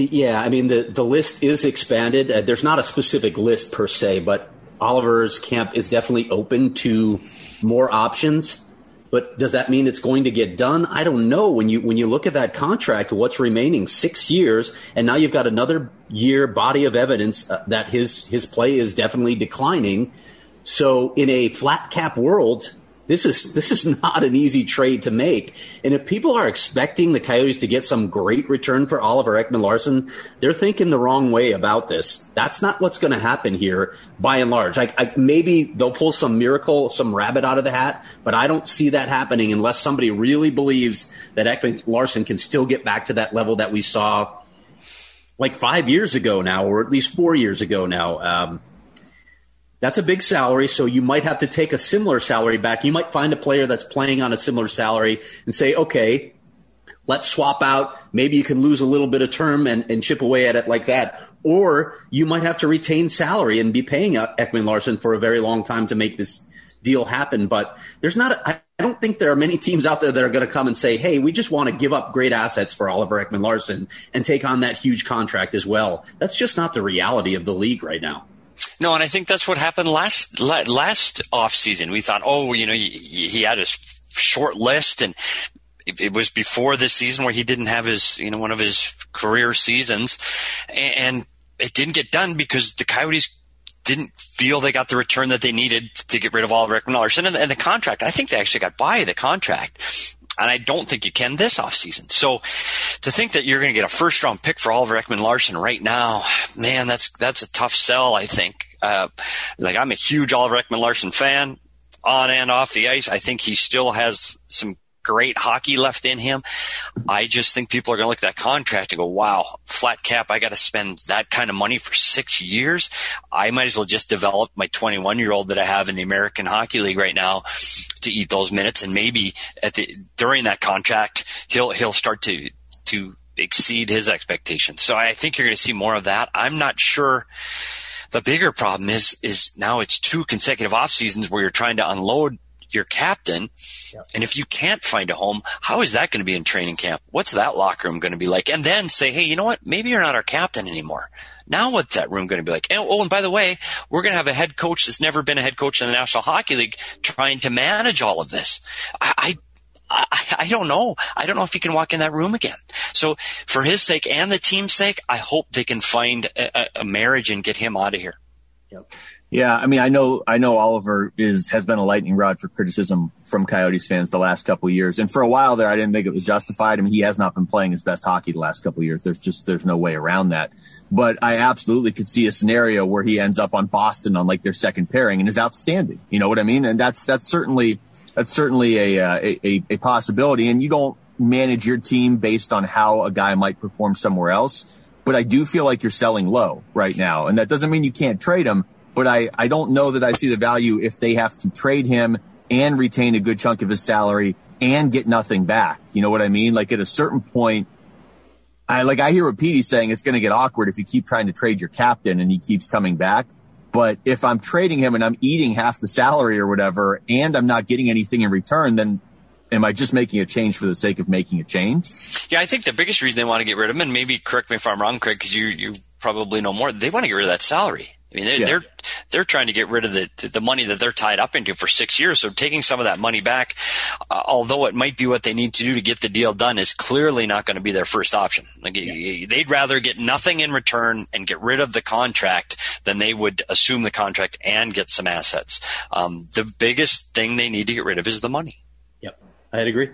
the list is expanded. There's not a specific list per se, but Oliver's camp is definitely open to more options. But does that mean it's going to get done? I don't know. When you look at that contract, what's remaining, 6 years, and now you've got another year body of evidence that his play is definitely declining. So in a flat cap world, this is not an easy trade to make. And if people are expecting the Coyotes to get some great return for Oliver Ekman-Larsson, they're thinking the wrong way about this. That's not what's going to happen here, by and large. Maybe they'll pull some miracle, some rabbit out of the hat, but I don't see that happening unless somebody really believes that Ekman-Larsson can still get back to that level that we saw like 5 years ago now, or at least 4 years ago now. That's a big salary, so you might have to take a similar salary back. You might find a player that's playing on a similar salary and say, okay, let's swap out. Maybe you can lose a little bit of term and chip away at it like that. Or you might have to retain salary and be paying Ekman-Larsson for a very long time to make this deal happen. But I don't think there are many teams out there that are going to come and say, hey, we just want to give up great assets for Oliver Ekman-Larsson and take on that huge contract as well. That's just not the reality of the league right now. No, and I think that's what happened last offseason. We thought, he had a short list, and it was before this season where he didn't have his, one of his career seasons, and it didn't get done because the Coyotes didn't feel they got the return that they needed to get rid of Oliver Ekman-Larsson and the contract. I think they actually got by the contract. And I don't think you can this offseason. So to think that you're going to get a first-round pick for Oliver Ekman-Larsson right now, man, that's a tough sell, I think. I'm a huge Oliver Ekman-Larsson fan on and off the ice. I think he still has some great hockey left in him. I just think people are going to look at that contract and go, wow, flat cap, I got to spend that kind of money for 6 years. I might as well just develop my 21-year-old that I have in the American Hockey League right now to eat those minutes. And maybe during that contract, he'll start to exceed his expectations. So I think you're going to see more of that. I'm not sure. The bigger problem is now it's 2 consecutive off seasons where you're trying to unload your captain. Yep. And if you can't find a home, how is that going to be in training camp? What's that locker room going to be like? And then say, hey, you know what? Maybe you're not our captain anymore. Now what's that room going to be like? And by the way, we're going to have a head coach that's never been a head coach in the National Hockey League trying to manage all of this. I don't know. I don't know if he can walk in that room again. So for his sake and the team's sake, I hope they can find a marriage and get him out of here. Yep. Yeah, I mean, I know Oliver has been a lightning rod for criticism from Coyotes fans the last couple of years. And for a while there, I didn't think it was justified. I mean, he has not been playing his best hockey the last couple of years. There's no way around that. But I absolutely could see a scenario where he ends up on Boston on like their second pairing and is outstanding. You know what I mean? And that's certainly a possibility. And you don't manage your team based on how a guy might perform somewhere else. But I do feel like you're selling low right now. And that doesn't mean you can't trade him. But I don't know that I see the value if they have to trade him and retain a good chunk of his salary and get nothing back. You know what I mean? Like at a certain point, I hear what Petey's saying. It's going to get awkward if you keep trying to trade your captain and he keeps coming back. But if I'm trading him and I'm eating half the salary or whatever, and I'm not getting anything in return, then am I just making a change for the sake of making a change? Yeah, I think the biggest reason they want to get rid of him, and maybe correct me if I'm wrong, Craig, because you probably know more, they want to get rid of that salary. I mean, they're trying to get rid of the money that they're tied up into for 6 years. So taking some of that money back, although it might be what they need to do to get the deal done, is clearly not going to be their first option. Like, they'd rather get nothing in return and get rid of the contract than they would assume the contract and get some assets. The biggest thing they need to get rid of is the money. Yep, I'd agree.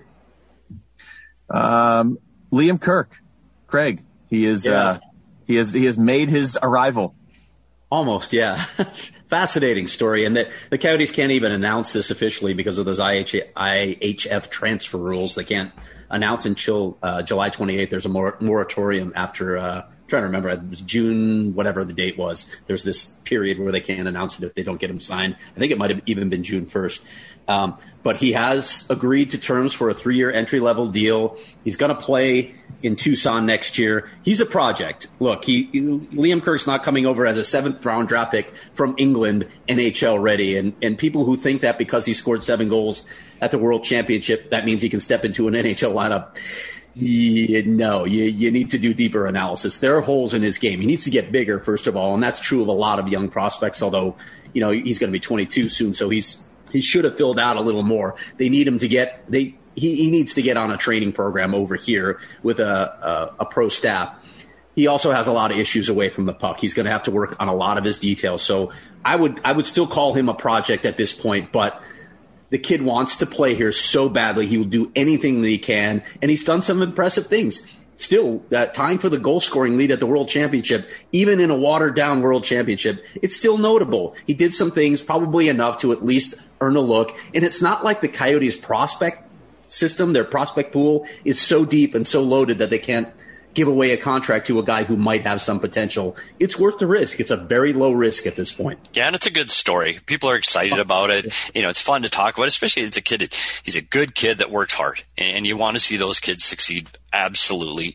Liam Kirk, Craig, he has made his arrival. Almost, yeah. Fascinating story. And the Coyotes can't even announce this officially because of those IHF transfer rules. They can't announce until July 28th. There's a moratorium after, trying to remember, it was June, whatever the date was. There's this period where they can't announce it if they don't get him signed. I think it might have even been June 1st. But he has agreed to terms for a 3-year entry-level deal. He's going to play in Tucson next year. He's a project. Look, Liam Kirk's not coming over as a 7th-round draft pick from England, NHL ready. And people who think that because he scored 7 goals at the World Championship, that means he can step into an NHL lineup. No, you need to do deeper analysis. There are holes in his game. He needs to get bigger, first of all, and that's true of a lot of young prospects, although, he's going to be 22 soon, so he should have filled out a little more. They need him to he needs to get on a training program over here with a pro staff. He also has a lot of issues away from the puck. He's going to have to work on a lot of his details. So I would still call him a project at this point, but the kid wants to play here so badly. He will do anything that he can, and he's done some impressive things. Still, tying for the goal-scoring lead at the World Championship, even in a watered-down World Championship, it's still notable. He did some things, probably enough to at least earn a look. And it's not like the Coyotes' prospect system, their prospect pool, is so deep and so loaded that they can't give away a contract to a guy who might have some potential. It's worth the risk. It's a very low risk at this point. Yeah, and it's a good story. People are excited about it. It's fun to talk about, especially as a kid. He's a good kid that worked hard, and you want to see those kids succeed. Absolutely.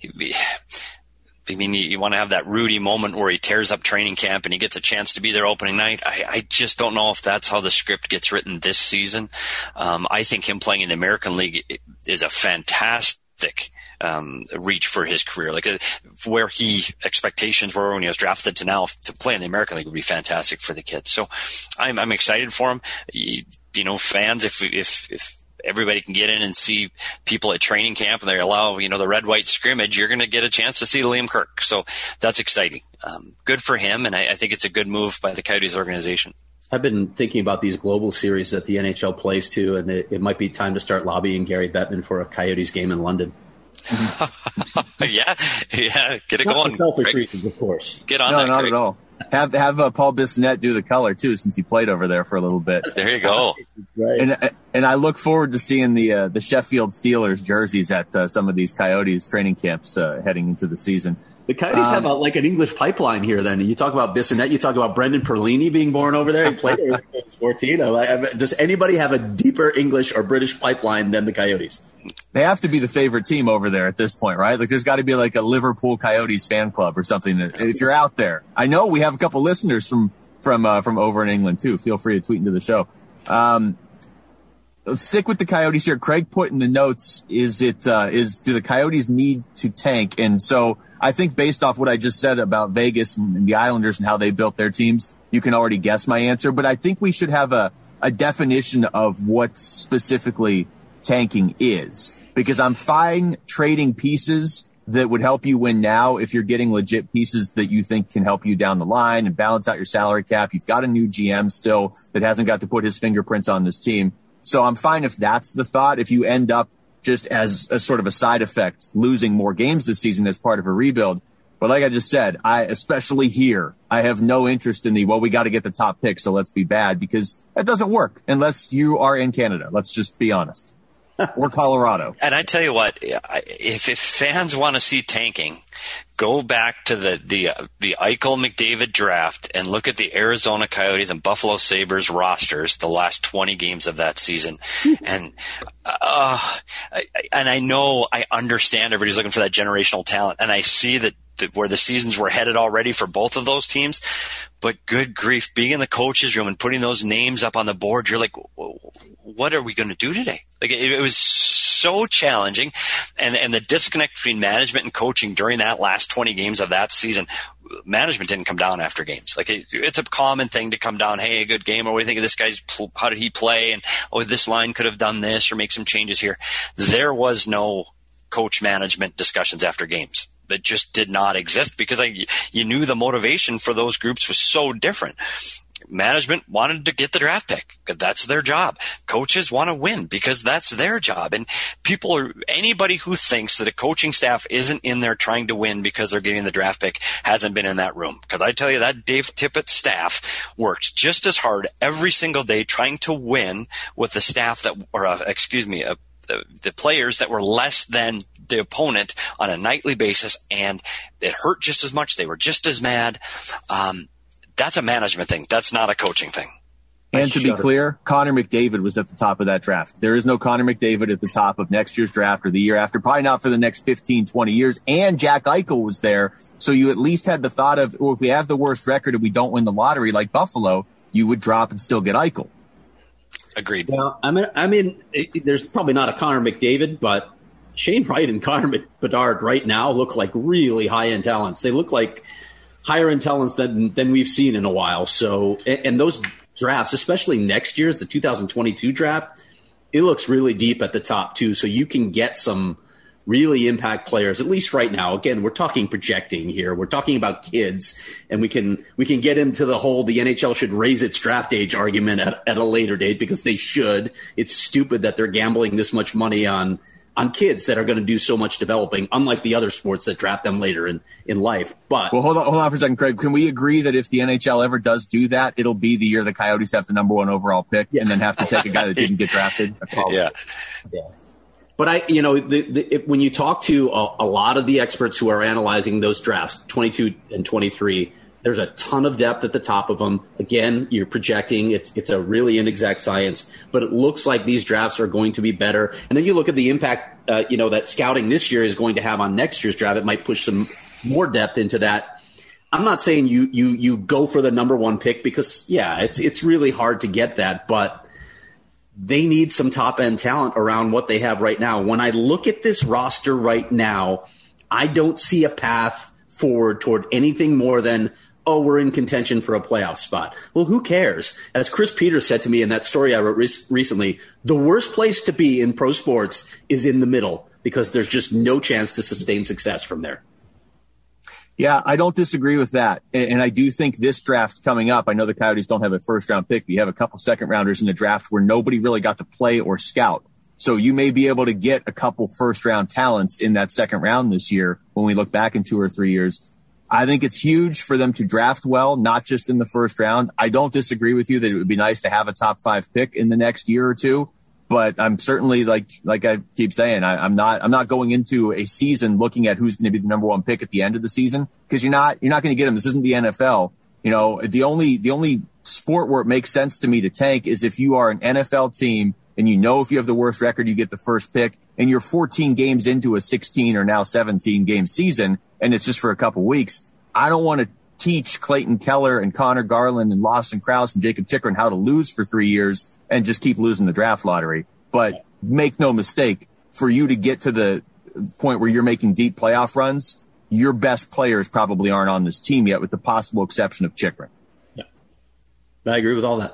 I mean, you want to have that Rudy moment where he tears up training camp and he gets a chance to be there opening night. I just don't know if that's how the script gets written this season. I think him playing in the American League is a fantastic reach for his career. Like where expectations were when he was drafted to now to play in the American League would be fantastic for the kid. So I'm excited for him. Fans, if everybody can get in and see people at training camp and they allow, the red-white scrimmage, you're going to get a chance to see Liam Kirk. So that's exciting. Good for him, and I think it's a good move by the Coyotes organization. I've been thinking about these global series that the NHL plays to, and it might be time to start lobbying Gary Bettman for a Coyotes game in London. Yeah, get it going. Selfish reasons, of course. Get on that, not Craig. at all. Have Paul Bissonnette do the color too, since he played over there for a little bit. There you go. Right. And I look forward to seeing the Sheffield Steelers jerseys at some of these Coyotes training camps heading into the season. The Coyotes have an English pipeline here. Then you talk about Bissonnette, you talk about Brendan Perlini being born over there. He played there when he was 14. Does anybody have a deeper English or British pipeline than the Coyotes? They have to be the favorite team over there at this point, right? Like there's got to be like a Liverpool Coyotes fan club or something. If you're out there, I know we have a couple listeners from over in England too. Feel free to tweet into the show. Let's stick with the Coyotes here. Craig put in the notes, do the Coyotes need to tank? And so I think based off what I just said about Vegas and the Islanders and how they built their teams, you can already guess my answer. But I think we should have a definition of what specifically tanking is, because I'm fine trading pieces that would help you win now if you're getting legit pieces that you think can help you down the line and balance out your salary cap. You've got a new GM still that hasn't got to put his fingerprints on this team. So I'm fine if that's the thought. If you end up just as a sort of a side effect, losing more games this season as part of a rebuild. But like I just said, especially here, I have no interest in we got to get the top pick, so let's be bad, because that doesn't work unless you are in Canada. Let's just be honest. Or Colorado. And I tell you what, if fans want to see tanking, go back to the Eichel McDavid draft and look at the Arizona Coyotes and Buffalo Sabres rosters the last 20 games of that season. And I know, I understand everybody's looking for that generational talent, and I see that where the seasons were headed already for both of those teams. But good grief, being in the coach's room and putting those names up on the board, you're like, what are we going to do today? Like, it was so challenging. And the disconnect between management and coaching during that last 20 games of that season, management didn't come down after games. Like, it's a common thing to come down, hey, a good game, or what do you think of this guy's, how did he play? And, oh, this line could have done this or make some changes here. There was no coach management discussions after games. That just did not exist because you knew the motivation for those groups was so different. Management wanted to get the draft pick because that's their job. Coaches want to win because that's their job. And anybody who thinks that a coaching staff isn't in there trying to win because they're getting the draft pick hasn't been in that room. Because I tell you, that Dave Tippett staff worked just as hard every single day trying to win with the staff the players that were less than the opponent on a nightly basis, and it hurt just as much. They were just as mad. That's a management thing. That's not a coaching thing. And to be clear, Connor McDavid was at the top of that draft. There is no Connor McDavid at the top of next year's draft or the year after, probably not for the next 15, 20 years. And Jack Eichel was there. So you at least had the thought of, well, if we have the worst record and we don't win the lottery like Buffalo, you would drop and still get Eichel. Agreed. Well, I mean, there's probably not a Connor McDavid, but Shane Wright and Connor Bedard right now look like really high-end talents. They look like higher-end talents than we've seen in a while. So, and those drafts, especially next year's, the 2022 draft, it looks really deep at the top too. So you can get some really impact players, at least right now. Again, we're talking projecting here. We're talking about kids, and we can get into the whole the NHL should raise its draft age argument at a later date because they should. It's stupid that they're gambling this much money on kids that are going to do so much developing, unlike the other sports that draft them later in life. But well, hold on for a second, Craig. Can we agree that if the NHL ever does do that, it'll be the year the Coyotes have the number 1 overall pick and then have to take a guy that didn't get drafted? Yeah. But when you talk to a lot of the experts who are analyzing those drafts, 22 and 23, there's a ton of depth at the top of them. Again, you're projecting. It's a really inexact science, but it looks like these drafts are going to be better. And then you look at the impact, that scouting this year is going to have on next year's draft. It might push some more depth into that. I'm not saying you go for the number 1 pick because, it's really hard to get that, but they need some top-end talent around what they have right now. When I look at this roster right now, I don't see a path forward toward anything more than, we're in contention for a playoff spot. Well, who cares? As Chris Peters said to me in that story I wrote recently, the worst place to be in pro sports is in the middle because there's just no chance to sustain success from there. Yeah, I don't disagree with that. And I do think this draft coming up, I know the Coyotes don't have a first-round pick, but you have a couple second-rounders in the draft where nobody really got to play or scout. So you may be able to get a couple first-round talents in that second round this year when we look back in 2 or 3 years. I think it's huge for them to draft well, not just in the first round. I don't disagree with you that it would be nice to have a top 5 pick in the next year or two, but I'm certainly like I keep saying, I'm not going into a season looking at who's going to be the number 1 pick at the end of the season because you're not going to get him. This isn't the NFL. The only sport where it makes sense to me to tank is if you are an NFL team and if you have the worst record, you get the first pick and you're 14 games into a 16 or now 17 game season and it's just for a couple weeks. I don't want to teach Clayton Keller and Connor Garland and Lawson Krause and Jacob Chychrun how to lose for 3 years and just keep losing the draft lottery. But make no mistake, for you to get to the point where you're making deep playoff runs, your best players probably aren't on this team yet with the possible exception of Chychrun. Yeah, I agree with all that.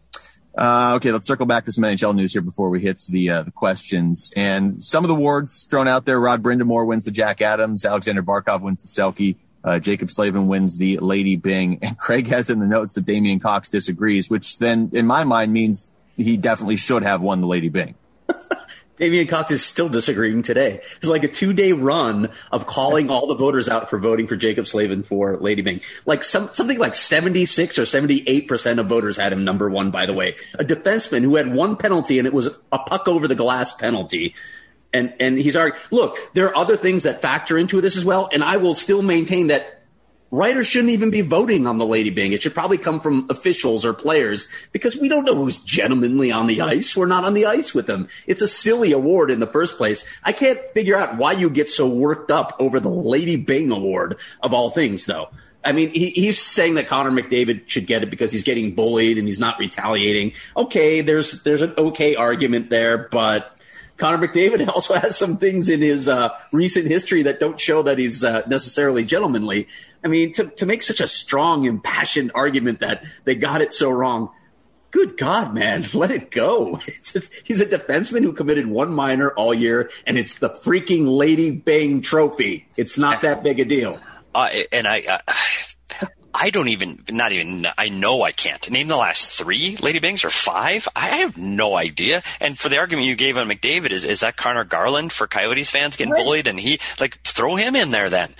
Okay, let's circle back to some NHL news here before we hit the questions. And some of the awards thrown out there, Rod Brindamore wins the Jack Adams, Alexander Barkov wins the Selke, Jacob Slavin wins the Lady Byng, and Craig has in the notes that Damian Cox disagrees, which then in my mind means he definitely should have won the Lady Byng. Damian Cox is still disagreeing today. It's like a 2-day run of calling all the voters out for voting for Jacob Slavin for Lady Byng. Like something like 76 or 78% of voters had him number 1, by the way. A defenseman who had 1 penalty, and it was a puck over the glass penalty. And he's arguing, look, there are other things that factor into this as well, and I will still maintain that writers shouldn't even be voting on the Lady Byng. It should probably come from officials or players because we don't know who's gentlemanly on the ice. We're not on the ice with them. It's a silly award in the first place. I can't figure out why you get so worked up over the Lady Byng award of all things, though. I mean, he's saying that Connor McDavid should get it because he's getting bullied and he's not retaliating. Okay, there's an okay argument there, but Connor McDavid also has some things in his recent history that don't show that he's necessarily gentlemanly. I mean, to make such a strong, impassioned argument that they got it so wrong, good God, man, let it go. He's a defenseman who committed one minor all year, and it's the freaking Lady Byng trophy. It's not that big a deal. I don't even, I know I can't. Name the last 3 Lady Byngs or 5? I have no idea. And for the argument you gave on McDavid, is that Connor Garland for Coyotes fans getting bullied? And he, throw him in there then.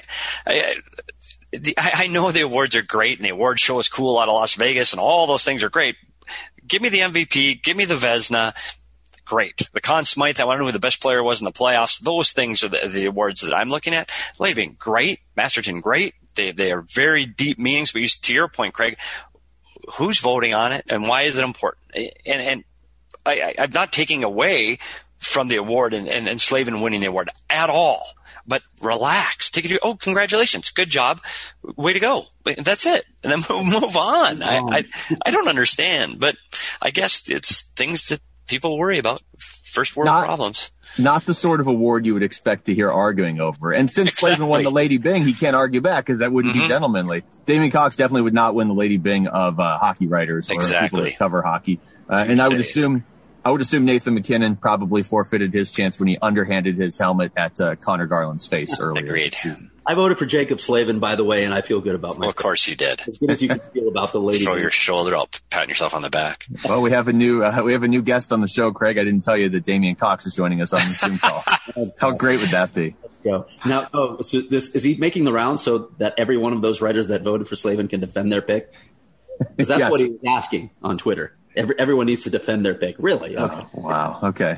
I know the awards are great and the award show is cool out of Las Vegas and all those things are great. Give me the MVP. Give me the Vezina. Great. The Conn Smythe, I want to know who the best player was in the playoffs. Those things are the awards that I'm looking at. Lady Byng, great. Masterton, great. They are very deep meanings. But to your point, Craig, who's voting on it and why is it important? And I'm not taking away from the award and Slavin winning the award at all. But relax. Take it to, oh, congratulations. Good job. Way to go. That's it. And then move on. I don't understand, but I guess it's things that people worry about. First world problems. Not the sort of award you would expect to hear arguing over. And since Slavin won the Lady Byng, he can't argue back because that wouldn't be gentlemanly. Damien Cox definitely would not win the Lady Byng of hockey writers or people that cover hockey. And I would assume Nathan McKinnon probably forfeited his chance when he underhanded his helmet at Connor Garland's face earlier. Agreed. I voted for Jacob Slavin, by the way, and I feel good about myself. Well, of course you did. As good as you can feel about the Lady Byng. Throw your shoulder up, patting yourself on the back. Well, we have a new guest on the show, Craig. I didn't tell you that Damien Cox is joining us on the Zoom call. How great would that be? Let's go. Now, so is he making the round so that every one of those writers that voted for Slavin can defend their pick? Because that's what he was asking on Twitter. Everyone needs to defend their pick. Really? Okay. Oh, wow. Okay.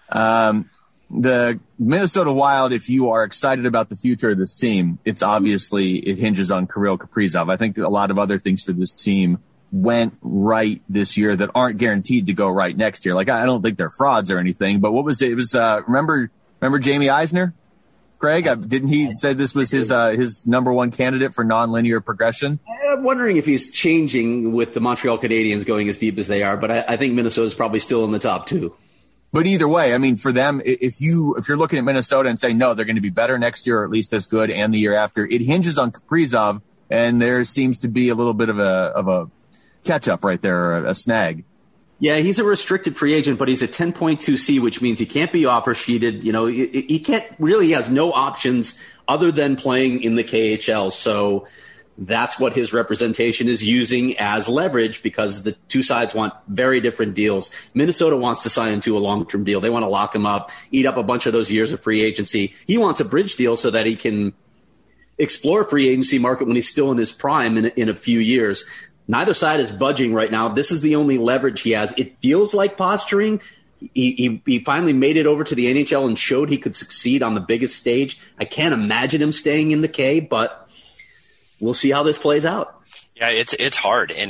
The Minnesota Wild, if you are excited about the future of this team, it hinges on Kirill Kaprizov. I think a lot of other things for this team went right this year that aren't guaranteed to go right next year. I don't think they're frauds or anything, but what was it? It was, remember Jamie Eisner? Craig, didn't he say this was his number one candidate for nonlinear progression? I'm wondering if he's changing with the Montreal Canadiens going as deep as they are, but I think Minnesota's probably still in the top 2. But either way, I mean, for them, if you're looking at Minnesota and saying, no, they're going to be better next year or at least as good and the year after, it hinges on Kaprizov, and there seems to be a little bit of a catch-up right there, a snag. Yeah, he's a restricted free agent, but he's a 10.2C, which means he can't be offer sheeted. He has no options other than playing in the KHL. So that's what his representation is using as leverage because the two sides want very different deals. Minnesota wants to sign him to a long-term deal. They want to lock him up, eat up a bunch of those years of free agency. He wants a bridge deal so that he can explore free agency market when he's still in his prime in a few years. Neither side is budging right now. This is the only leverage he has. It feels like posturing. He finally made it over to the NHL and showed he could succeed on the biggest stage. I can't imagine him staying in the K, but we'll see how this plays out. Yeah, it's hard, and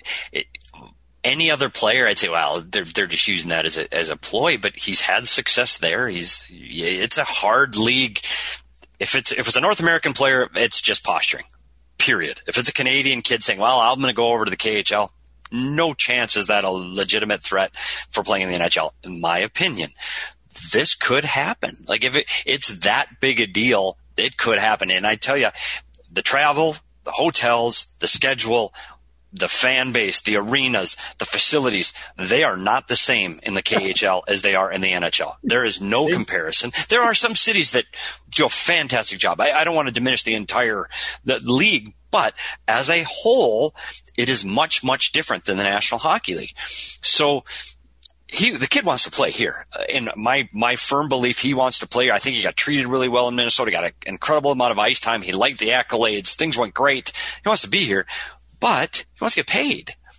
any other player, I'd say, well, they're just using that as a ploy. But he's had success there. It's a hard league. If it's a North American player, it's just posturing. Period. If it's a Canadian kid saying, well, I'm going to go over to the KHL, no chance is that a legitimate threat for playing in the NHL, in my opinion. This could happen. If it's that big a deal, it could happen. And I tell you, the travel, the hotels, the schedule, the fan base, the arenas, the facilities, they are not the same in the KHL as they are in the NHL. There is no comparison. There are some cities that do a fantastic job. I don't want to diminish the league, but as a whole, it is much, much different than the National Hockey League. So the kid wants to play here. In my firm belief, he wants to play here. I think he got treated really well in Minnesota. He got an incredible amount of ice time. He liked the accolades. Things went great. He wants to be here. But he wants to get paid.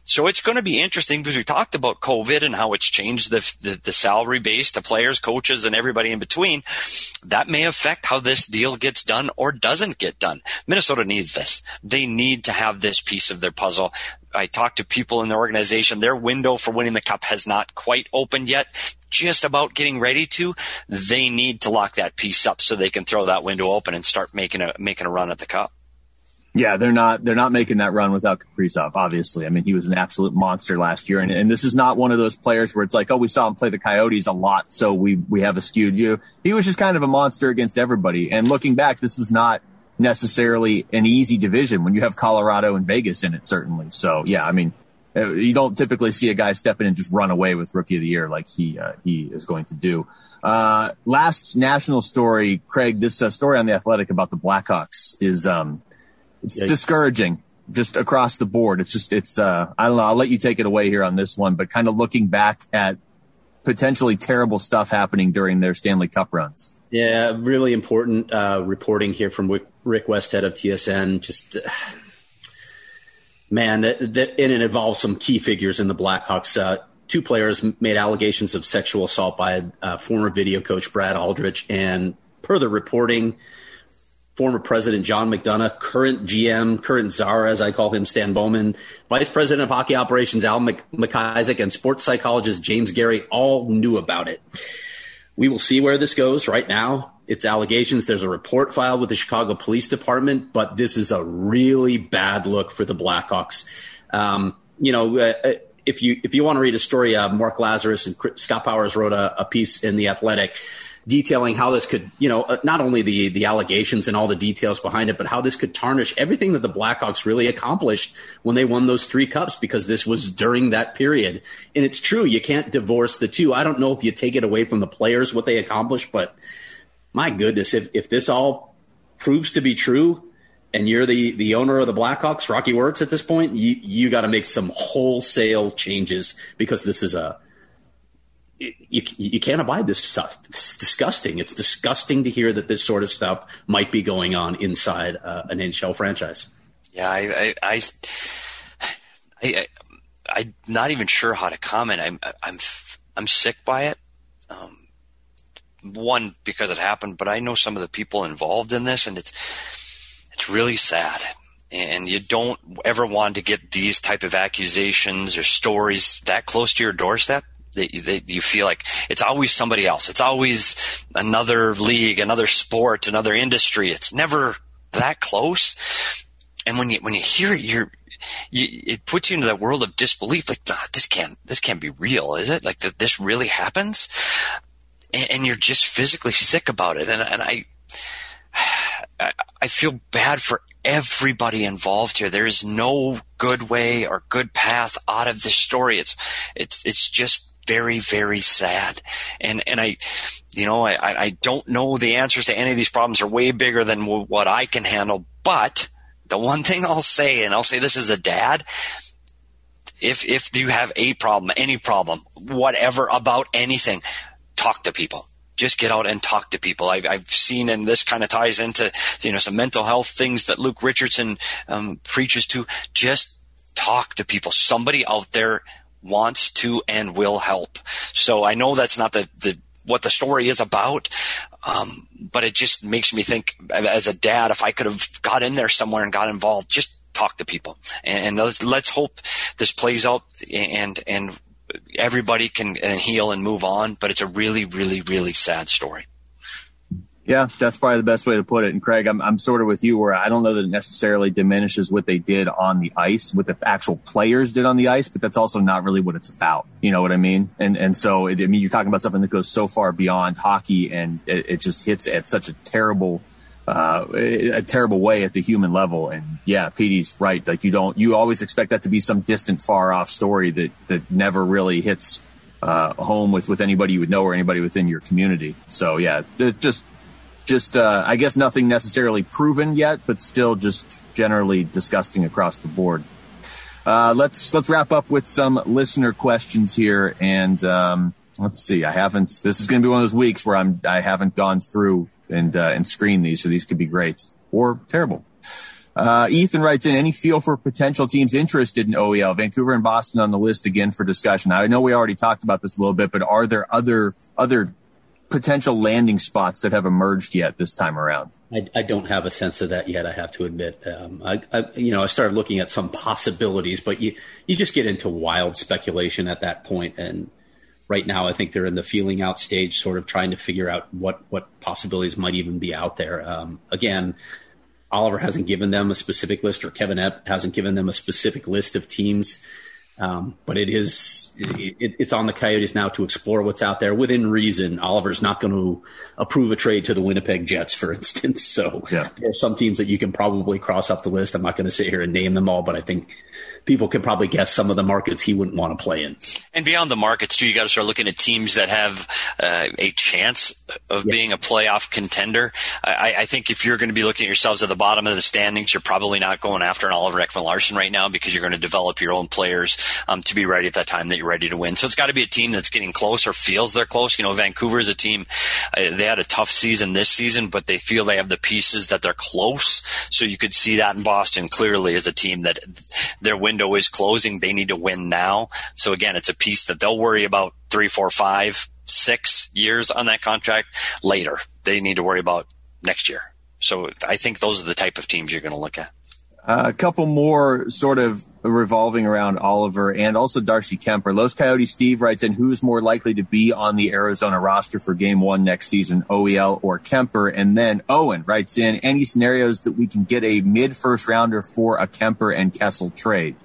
So it's going to be interesting because we talked about COVID and how it's changed the salary base to players, coaches, and everybody in between. That may affect how this deal gets done or doesn't get done. Minnesota needs this. They need to have this piece of their puzzle. I talked to people in the organization. Their window for winning the cup has not quite opened yet. Just about getting ready to. They need to lock that piece up so they can throw that window open and start making a run at the cup. Yeah, they're not making that run without Kaprizov, obviously. I mean, he was an absolute monster last year. And this is not one of those players where it's like, oh, we saw him play the Coyotes a lot, so we have a skewed view. He was just kind of a monster against everybody. And looking back, this was not necessarily an easy division when you have Colorado and Vegas in it, certainly. So, yeah, I mean, you don't typically see a guy step in and just run away with Rookie of the Year like he is going to do. Last national story, Craig, this story on The Athletic about the Blackhawks is it's discouraging just across the board. I don't know, I'll let you take it away here on this one, but kind of looking back at potentially terrible stuff happening during their Stanley Cup runs. Yeah, really important reporting here from Rick Westhead of TSN. Just, man, and it involves some key figures in the Blackhawks. Two players made allegations of sexual assault by former video coach Brad Aldrich, and per the reporting, former President John McDonough, current GM, current czar, as I call him, Stan Bowman, Vice President of Hockey Operations Al McIsaac, and sports psychologist James Gary all knew about it. We will see where this goes. Right now, it's allegations. There's a report filed with the Chicago Police Department, but this is a really bad look for the Blackhawks. If you want to read a story, Mark Lazarus and Scott Powers wrote a piece in The Athletic detailing how this could, not only the allegations and all the details behind it, but how this could tarnish everything that the Blackhawks really accomplished when they won those 3 cups, because this was during that period. And it's true, you can't divorce the two. I don't know if you take it away from the players, what they accomplished, but my goodness, if this all proves to be true and you're the owner of the Blackhawks, Rocky Wirtz at this point, you got to make some wholesale changes, because this is you can't abide this stuff. It's disgusting. It's disgusting to hear that this sort of stuff might be going on inside an NHL franchise. Yeah, I'm not even sure how to comment. I'm sick by it. One, because it happened, but I know some of the people involved in this, and it's really sad. And you don't ever want to get these type of accusations or stories that close to your doorstep. You feel like it's always somebody else. It's always another league, another sport, another industry. It's never that close. And when you hear it, it puts you into that world of disbelief. Like, this can't be real, is it? Like, this really happens? And you're just physically sick about it. And I feel bad for everybody involved here. There is no good way or good path out of this story. It's just very, very sad. And I don't know the answers to any of these problems are way bigger than what I can handle. But the one thing I'll say, and I'll say this as a dad, if you have a problem, any problem, whatever, about anything, talk to people. Just get out and talk to people. I've seen, and this kind of ties into, some mental health things that Luke Richardson preaches to. Just talk to people. Somebody out there wants to and will help. So I know that's not what the story is about, but it just makes me think, as a dad, if I could have got in there somewhere and got involved, just talk to people. And let's hope this plays out and everybody can heal and move on. But it's a really, really, really sad story. Yeah, that's probably the best way to put it. And Craig, I'm sort of with you, where I don't know that it necessarily diminishes what they did on the ice, what the actual players did on the ice, but that's also not really what it's about. You know what I mean? And so, you're talking about something that goes so far beyond hockey, and it just hits at such a terrible way at the human level. And yeah, Petey's right. Like, you always expect that to be some distant, far off story that never really hits home with anybody you would know or anybody within your community. So yeah, just I guess nothing necessarily proven yet, but still just generally disgusting across the board. Let's wrap up with some listener questions here, and let's see. This is going to be one of those weeks where I haven't gone through and screened these, so these could be great or terrible. Ethan writes in, any feel for potential teams interested in OEL? Vancouver and Boston on the list again for discussion. I know we already talked about this a little bit, but are there other potential landing spots that have emerged yet this time around? I don't have a sense of that yet, I have to admit. I started looking at some possibilities, but you just get into wild speculation at that point. And right now, I think they're in the feeling out stage, sort of trying to figure out what possibilities might even be out there. Again, Oliver hasn't given them a specific list, or Kevin Epp hasn't given them a specific list of teams. But it's on the Coyotes now to explore what's out there within reason. Oliver's not going to approve a trade to the Winnipeg Jets, for instance. So There are some teams that you can probably cross off the list. I'm not going to sit here and name them all, but I think people can probably guess some of the markets he wouldn't want to play in. And beyond the markets, too, you got to start looking at teams that have a chance of being a playoff contender. I think if you're going to be looking at yourselves at the bottom of the standings, you're probably not going after an Oliver Ekman-Larsson right now, because you're going to develop your own players to be ready at that time that you're ready to win. So it's got to be a team that's getting close or feels they're close. Vancouver is a team, they had a tough season this season, but they feel they have the pieces that they're close. So you could see that in Boston clearly as a team that their window is closing. They need to win now. So again, it's a piece that they'll worry about 3, 4, 5, 6 years on that contract later. They need to worry about next year. So I think those are the type of teams you're going to look at. A couple more sort of revolving around Oliver and also Darcy Kemper. Los Coyotes Steve writes in, who's more likely to be on the Arizona roster for Game 1 next season, OEL or Kemper? And then Owen writes in, any scenarios that we can get a mid-first rounder for a Kemper and Kessel trade?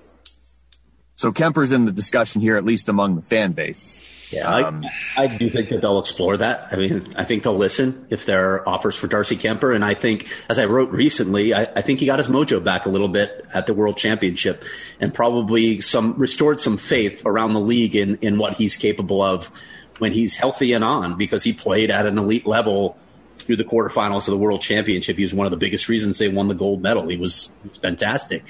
So Kemper's in the discussion here, at least among the fan base. Yeah, I do think that they'll explore that. I mean, I think they'll listen if there are offers for Darcy Kemper. And I think, as I wrote recently, I think he got his mojo back a little bit at the World Championship, and probably restored some faith around the league in what he's capable of when he's healthy and on, because he played at an elite level through the quarterfinals of the World Championship. He was one of the biggest reasons they won the gold medal. He was fantastic.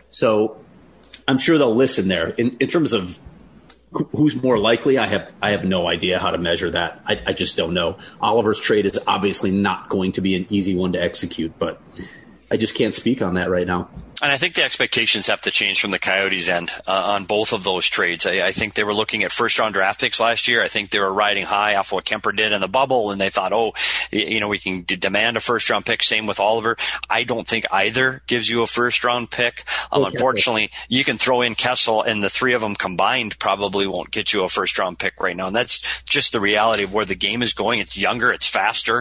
So I'm sure they'll listen there. In terms of who's more likely, I have no idea how to measure that. I just don't know. Oliver's trade is obviously not going to be an easy one to execute, but I just can't speak on that right now. And I think the expectations have to change from the Coyotes' end on both of those trades. I think they were looking at first-round draft picks last year. I think they were riding high off what Kemper did in the bubble, and they thought, we can demand a first-round pick. Same with Oliver. I don't think either gives you a first-round pick. Unfortunately, you can throw in Kessel, and the three of them combined probably won't get you a first-round pick right now. And that's just the reality of where the game is going. It's younger, it's faster.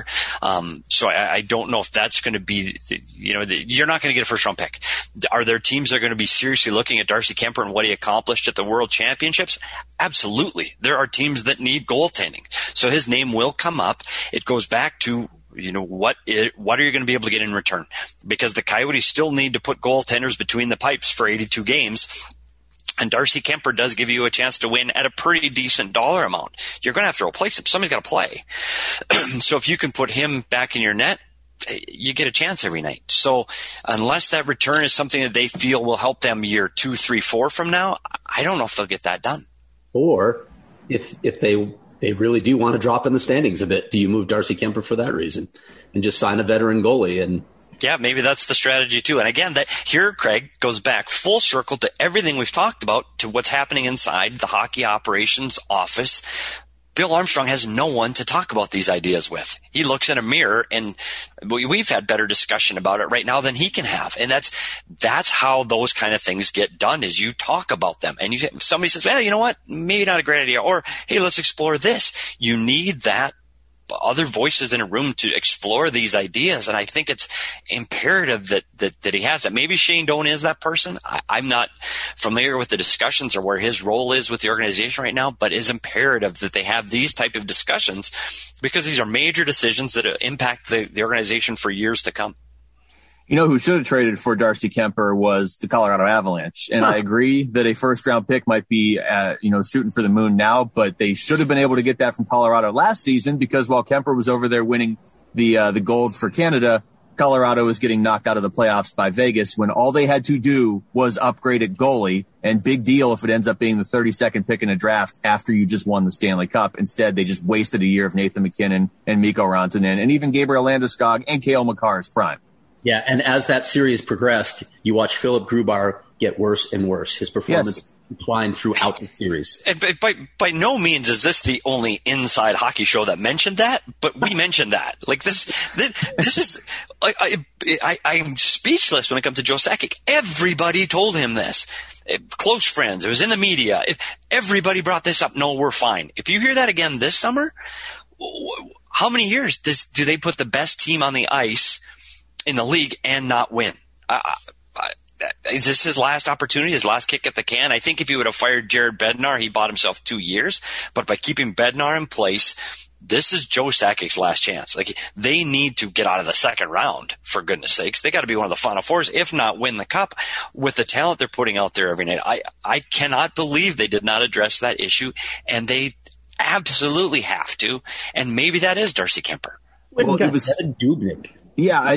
So I don't know if that's going to be, you're not going to get a first-round pick. Are there teams that are going to be seriously looking at Darcy Kemper and what he accomplished at the World Championships? Absolutely. There are teams that need goaltending. So his name will come up. It goes back to, what are you going to be able to get in return? Because the Coyotes still need to put goaltenders between the pipes for 82 games. And Darcy Kemper does give you a chance to win at a pretty decent dollar amount. You're going to have to replace him. Somebody's got to play. So if you can put him back in your net, you get a chance every night. So unless that return is something that they feel will help them year 2, 3, 4 from now, I don't know if they'll get that done. Or if they really do want to drop in the standings a bit, do you move Darcy Kemper for that reason and just sign a veteran goalie? And yeah, maybe that's the strategy too. And again, that here, Craig, goes back full circle to everything we've talked about, to what's happening inside the hockey operations office. Bill Armstrong has no one to talk about these ideas with. He looks in a mirror, and we've had better discussion about it right now than he can have. And that's how those kind of things get done, is you talk about them. And somebody says, well, you know what? Maybe not a great idea. Or, hey, let's explore this. You need that other voices in a room to explore these ideas. And I think it's imperative that he has it. Maybe Shane Doan is that person. I'm not familiar with the discussions or where his role is with the organization right now, but it's imperative that they have these type of discussions, because these are major decisions that impact the organization for years to come. Who should have traded for Darcy Kemper was the Colorado Avalanche. And I agree that a first-round pick might be, shooting for the moon now, but they should have been able to get that from Colorado last season, because while Kemper was over there winning the gold for Canada, Colorado was getting knocked out of the playoffs by Vegas when all they had to do was upgrade at goalie. And big deal if it ends up being the 32nd pick in a draft after you just won the Stanley Cup. Instead, they just wasted a year of Nathan MacKinnon and Mikko Rantanen and even Gabriel Landeskog and Cale Makar's prime. Yeah, and as that series progressed, you watch Philipp Grubauer get worse and worse. His performance declined throughout the series. And by no means is this the only Inside Hockey show that mentioned that, but we mentioned that. Like this is, I'm speechless when it comes to Joe Sakic. Everybody told him this. Close friends. It was in the media. Everybody brought this up. No, we're fine. If you hear that again this summer, how many years do they put the best team on the ice in the league and not win? Is this his last opportunity, his last kick at the can? I think if he would have fired Jared Bednar, he bought himself 2 years. But by keeping Bednar in place, this is Joe Sakic's last chance. Like, they need to get out of the second round, for goodness sakes. They got to be one of the Final Fours, if not win the cup, with the talent they're putting out there every night. I cannot believe they did not address that issue, and they absolutely have to. And maybe that is Darcy Kuemper. Well, it was Dubnyk. Yeah,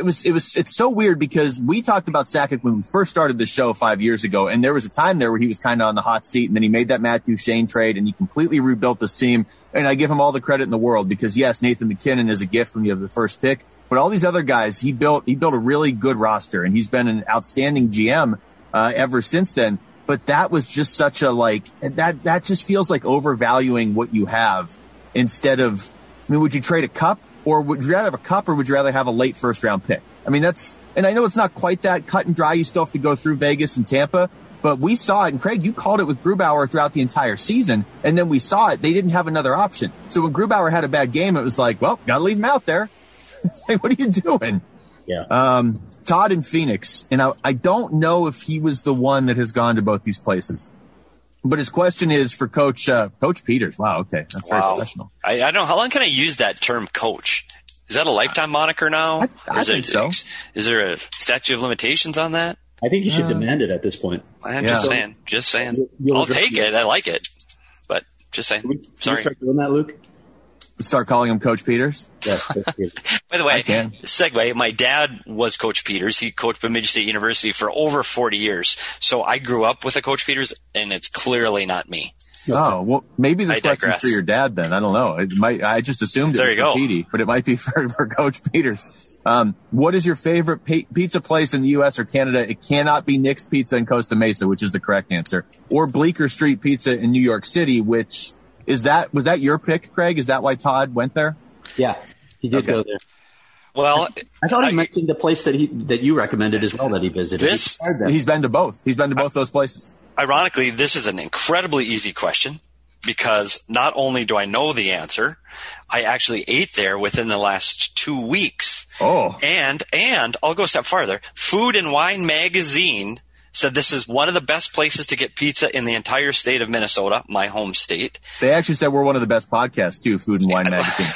it's so weird because we talked about Sakic when we first started the show 5 years ago, and there was a time there where he was kind of on the hot seat, and then he made that Matt Duchene trade, and he completely rebuilt this team, and I give him all the credit in the world because, yes, Nathan McKinnon is a gift when you have the first pick, but all these other guys, he built a really good roster, and he's been an outstanding GM ever since then, but that was just such a, that just feels like overvaluing what you have instead of, would you trade a cup? Or would you rather have a cup, or would you rather have a late first-round pick? And I know it's not quite that cut and dry. You still have to go through Vegas and Tampa, but we saw it. And Craig, you called it with Grubauer throughout the entire season, and then we saw it. They didn't have another option. So when Grubauer had a bad game, it was like, well, got to leave him out there. It's like, what are you doing? Yeah. Todd in Phoenix, and I don't know if he was the one that has gone to both these places. But his question is for Coach Peters. Wow, okay. That's very professional. I don't know. How long can I use that term, coach? Is that a lifetime moniker now? I think so. Is there a statute of limitations on that? I think you should demand it at this point. I'm just saying. I'll take it. I like it. But just saying. Can we start doing that, Luke? Start calling him Coach Peters? Yes. By the way, segue, my dad was Coach Peters. He coached Bemidji State University for over 40 years. So I grew up with a Coach Peters, and it's clearly not me. Oh, well, maybe this question's for your dad then. I don't know. I just assumed it was for Petey, but it might be for Coach Peters. What is your favorite pizza place in the U.S. or Canada? It cannot be Nick's Pizza in Costa Mesa, which is the correct answer, or Bleecker Street Pizza in New York City, which... was that your pick, Craig? Is that why Todd went there? Yeah, he did go there. Well, I thought he mentioned the place that you recommended as well that he visited. He's been to both. He's been to both those places. Ironically, this is an incredibly easy question because not only do I know the answer, I actually ate there within the last 2 weeks. Oh, and I'll go a step farther. Food and Wine Magazine said this is one of the best places to get pizza in the entire state of Minnesota, my home state. They actually said we're one of the best podcasts, too, Food and Wine Magazine.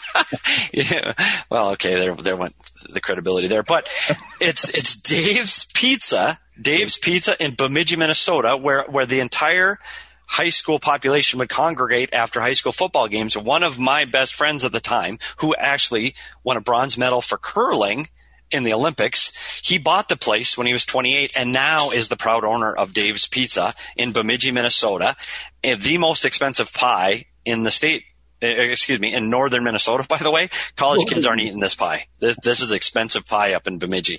Yeah. Well, okay, there went the credibility there. But it's Dave's Pizza in Bemidji, Minnesota, where the entire high school population would congregate after high school football games. One of my best friends at the time, who actually won a bronze medal for curling in the Olympics, he bought the place when he was 28 and now is the proud owner of Dave's Pizza in Bemidji, Minnesota. And the most expensive pie in the state, in northern Minnesota, by the way. College kids aren't eating this pie. This is expensive pie up in Bemidji.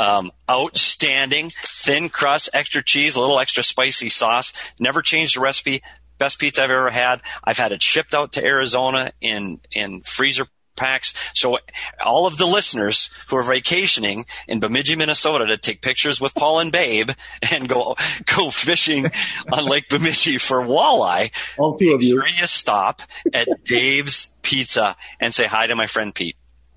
Outstanding, thin crust, extra cheese, a little extra spicy sauce. Never changed the recipe. Best pizza I've ever had. I've had it shipped out to Arizona in freezer packs. So all of the listeners who are vacationing in Bemidji, Minnesota to take pictures with Paul and Babe and go fishing on Lake Bemidji for walleye, all two of you, sure you stop at Dave's Pizza and say hi to my friend Pete.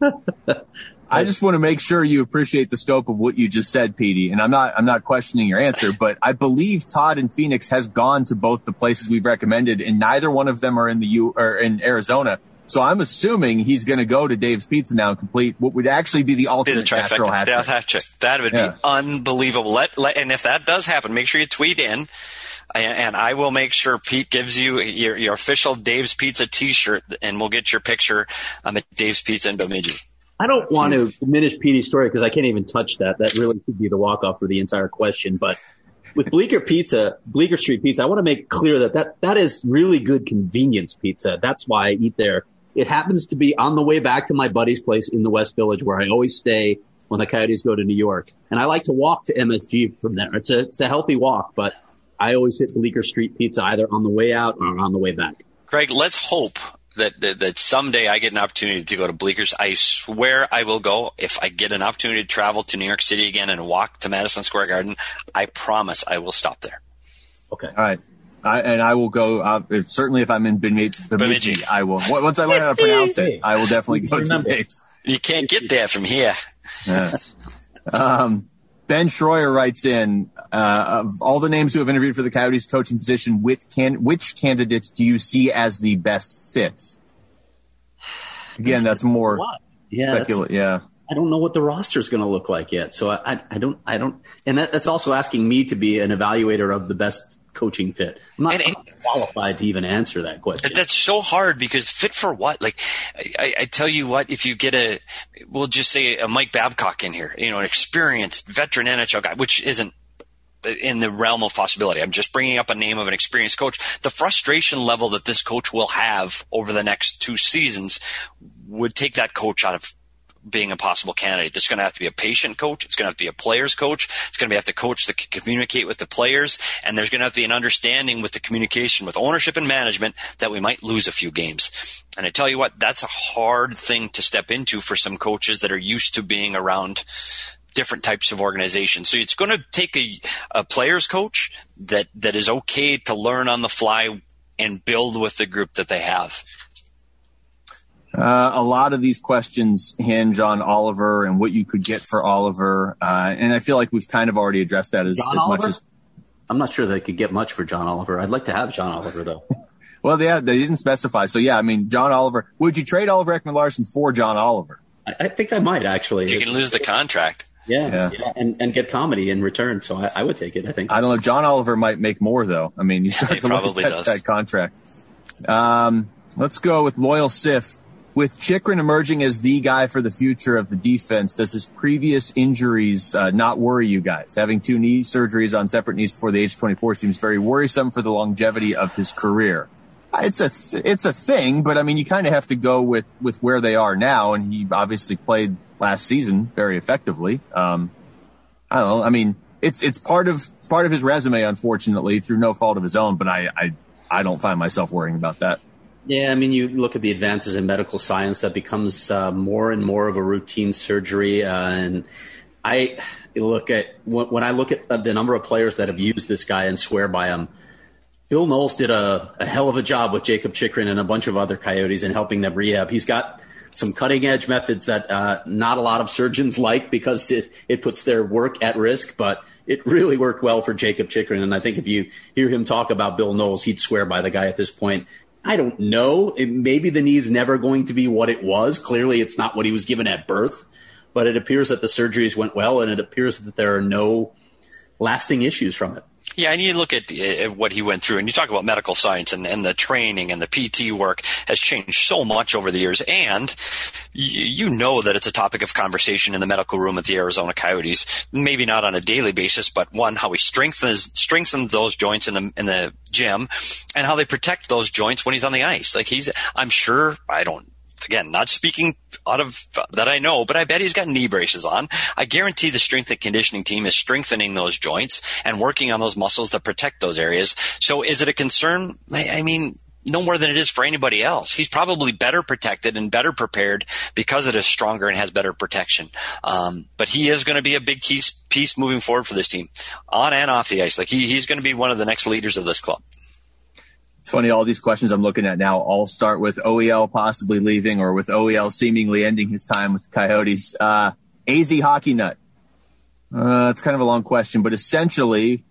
I just want to make sure you appreciate the scope of what you just said, Petey. And I'm not questioning your answer, but I believe Todd in Phoenix has gone to both the places we've recommended, and neither one of them are in Arizona. So I'm assuming he's going to go to Dave's Pizza now and complete what would actually be the ultimate natural hat trick. That would be unbelievable. And if that does happen, make sure you tweet in, and I will make sure Pete gives you your official Dave's Pizza T-shirt, and we'll get your picture on the Dave's Pizza in Bemidji. I don't want to diminish Petey's story because I can't even touch that. That really could be the walk-off for the entire question. But with Bleecker Street Pizza, I want to make clear that is really good convenience pizza. That's why I eat there. It happens to be on the way back to my buddy's place in the West Village where I always stay. when the Coyotes go to New York. And I like to walk to MSG from there. It's a healthy walk, but I always hit Bleecker Street Pizza either on the way out or on the way back. Greg, let's hope that someday I get an opportunity to go to Bleeckers. I swear I will go. If I get an opportunity to travel to New York City again and walk to Madison Square Garden, I promise I will stop there. Okay. All right. I will go. Certainly, if I'm in Bemidji, I will. Once I learn how to pronounce it, I will definitely go to Dave's. You can't get there from here. Yeah. Ben Schroyer writes in, of all the names who have interviewed for the Coyotes coaching position, which candidates do you see as the best fit? Again, that's more speculative. Yeah. I don't know what the roster is going to look like yet. So I don't, and that's also asking me to be an evaluator of the best coaching fit. I'm not qualified to even answer that question. That's so hard because fit for what? Like, I tell you what, if you get we'll just say a Mike Babcock in here, an experienced veteran NHL guy, which isn't in the realm of possibility. I'm just bringing up a name of an experienced coach. The frustration level that this coach will have over the next 2 seasons would take that coach out of being a possible candidate. There's going to have to be a patient coach. It's going to have to be a player's coach. It's going to have to coach that can communicate with the players. And there's going to have to be an understanding with the communication with ownership and management that we might lose a few games. And I tell you what, that's a hard thing to step into for some coaches that are used to being around different types of organizations. So it's going to take a player's coach that is okay to learn on the fly and build with the group that they have. A lot of these questions hinge on Oliver and what you could get for Oliver. And I feel like we've kind of already addressed that as much as. I'm not sure they could get much for John Oliver. I'd like to have John Oliver, though. Well, they didn't specify. So, yeah, I mean, John Oliver. Would you trade Oliver Ekman-Larsson for John Oliver? I think I might, actually. You can lose the contract. Yeah. And get comedy in return. So I would take it, I think. I don't know. John Oliver might make more, though. I mean, you start to look at that contract. Let's go with Loyal Sif. With Chychrun emerging as the guy for the future of the defense, does his previous injuries not worry you guys? Having 2 knee surgeries on separate knees before the age of 24 seems very worrisome for the longevity of his career. It's a thing, but I mean, you kind of have to go with where they are now, and he obviously played last season very effectively. I don't know. I mean, it's part of his resume, unfortunately, through no fault of his own. But I don't find myself worrying about that. Yeah, I mean, you look at the advances in medical science, that becomes more and more of a routine surgery. And I look at when I look at the number of players that have used this guy and swear by him. Bill Knowles did a hell of a job with Jacob Chychrun and a bunch of other Coyotes in helping them rehab. He's got some cutting edge methods that not a lot of surgeons like because it puts their work at risk, but it really worked well for Jacob Chychrun. And I think if you hear him talk about Bill Knowles, he'd swear by the guy at this point. I don't know. Maybe the knee's never going to be what it was. Clearly, it's not what he was given at birth. But it appears that the surgeries went well, and it appears that there are no lasting issues from it. Yeah, and you look at what he went through, and you talk about medical science and the training and the PT work has changed so much over the years. And you know that it's a topic of conversation in the medical room at the Arizona Coyotes. Maybe not on a daily basis, but one, how he strengthens those joints in the gym, and how they protect those joints when he's on the ice. Like I'm sure, again, not speaking out of that I know, but I bet he's got knee braces on. I guarantee the strength and conditioning team is strengthening those joints and working on those muscles that protect those areas. So is it a concern? I mean, no more than it is for anybody else. He's probably better protected and better prepared because it is stronger and has better protection. But he is going to be a big piece moving forward for this team on and off the ice. Like he's going to be one of the next leaders of this club. It's funny, all these questions I'm looking at now all start with OEL possibly leaving or with OEL seemingly ending his time with the Coyotes. AZ Hockey Nut. It's kind of a long question, but essentially,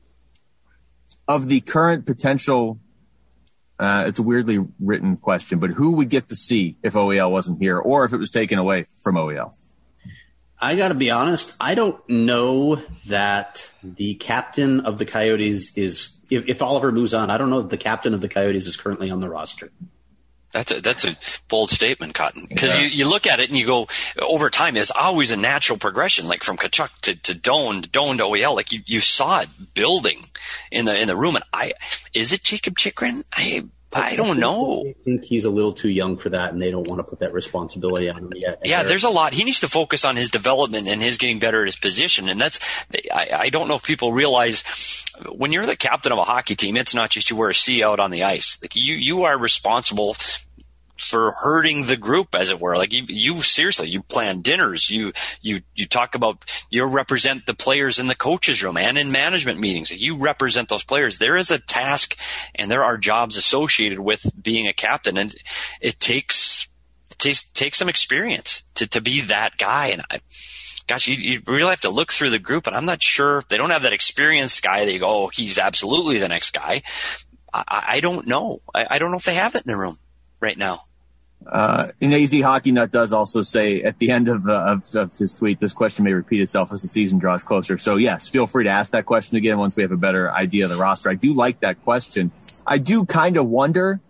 of the current potential, it's a weirdly written question, but who would get the C if OEL wasn't here or if it was taken away from OEL? I got to be honest. I don't know that the captain of the Coyotes is – if Oliver moves on, I don't know that the captain of the Coyotes is currently on the roster. That's a bold statement, Cotton. Because you look at it and you go, over time, there's always a natural progression, like from Tkachuk to Doan to OEL. Like you saw it building in the room. And is it Jacob Chychrun? I don't know. I think he's a little too young for that, and they don't want to put that responsibility on him yet. Yeah, there's a lot. He needs to focus on his development and his getting better at his position. And I don't know if people realize when you're the captain of a hockey team, it's not just you wear a C out on the ice. Like you are responsible for herding the group, as it were. Like you seriously, you plan dinners, you talk about, you represent the players in the coaches room and in management meetings. You represent those players. There is a task and there are jobs associated with being a captain, and it takes some experience to be that guy. And you really have to look through the group, and I'm not sure they don't have that experienced guy that you go, oh, he's absolutely the next guy. I don't know. I don't know if they have that in the room right now. And AZ Hockey Nut does also say at the end of his tweet, this question may repeat itself as the season draws closer. So yes, feel free to ask that question again once we have a better idea of the roster. I do like that question. I do kind of wonder,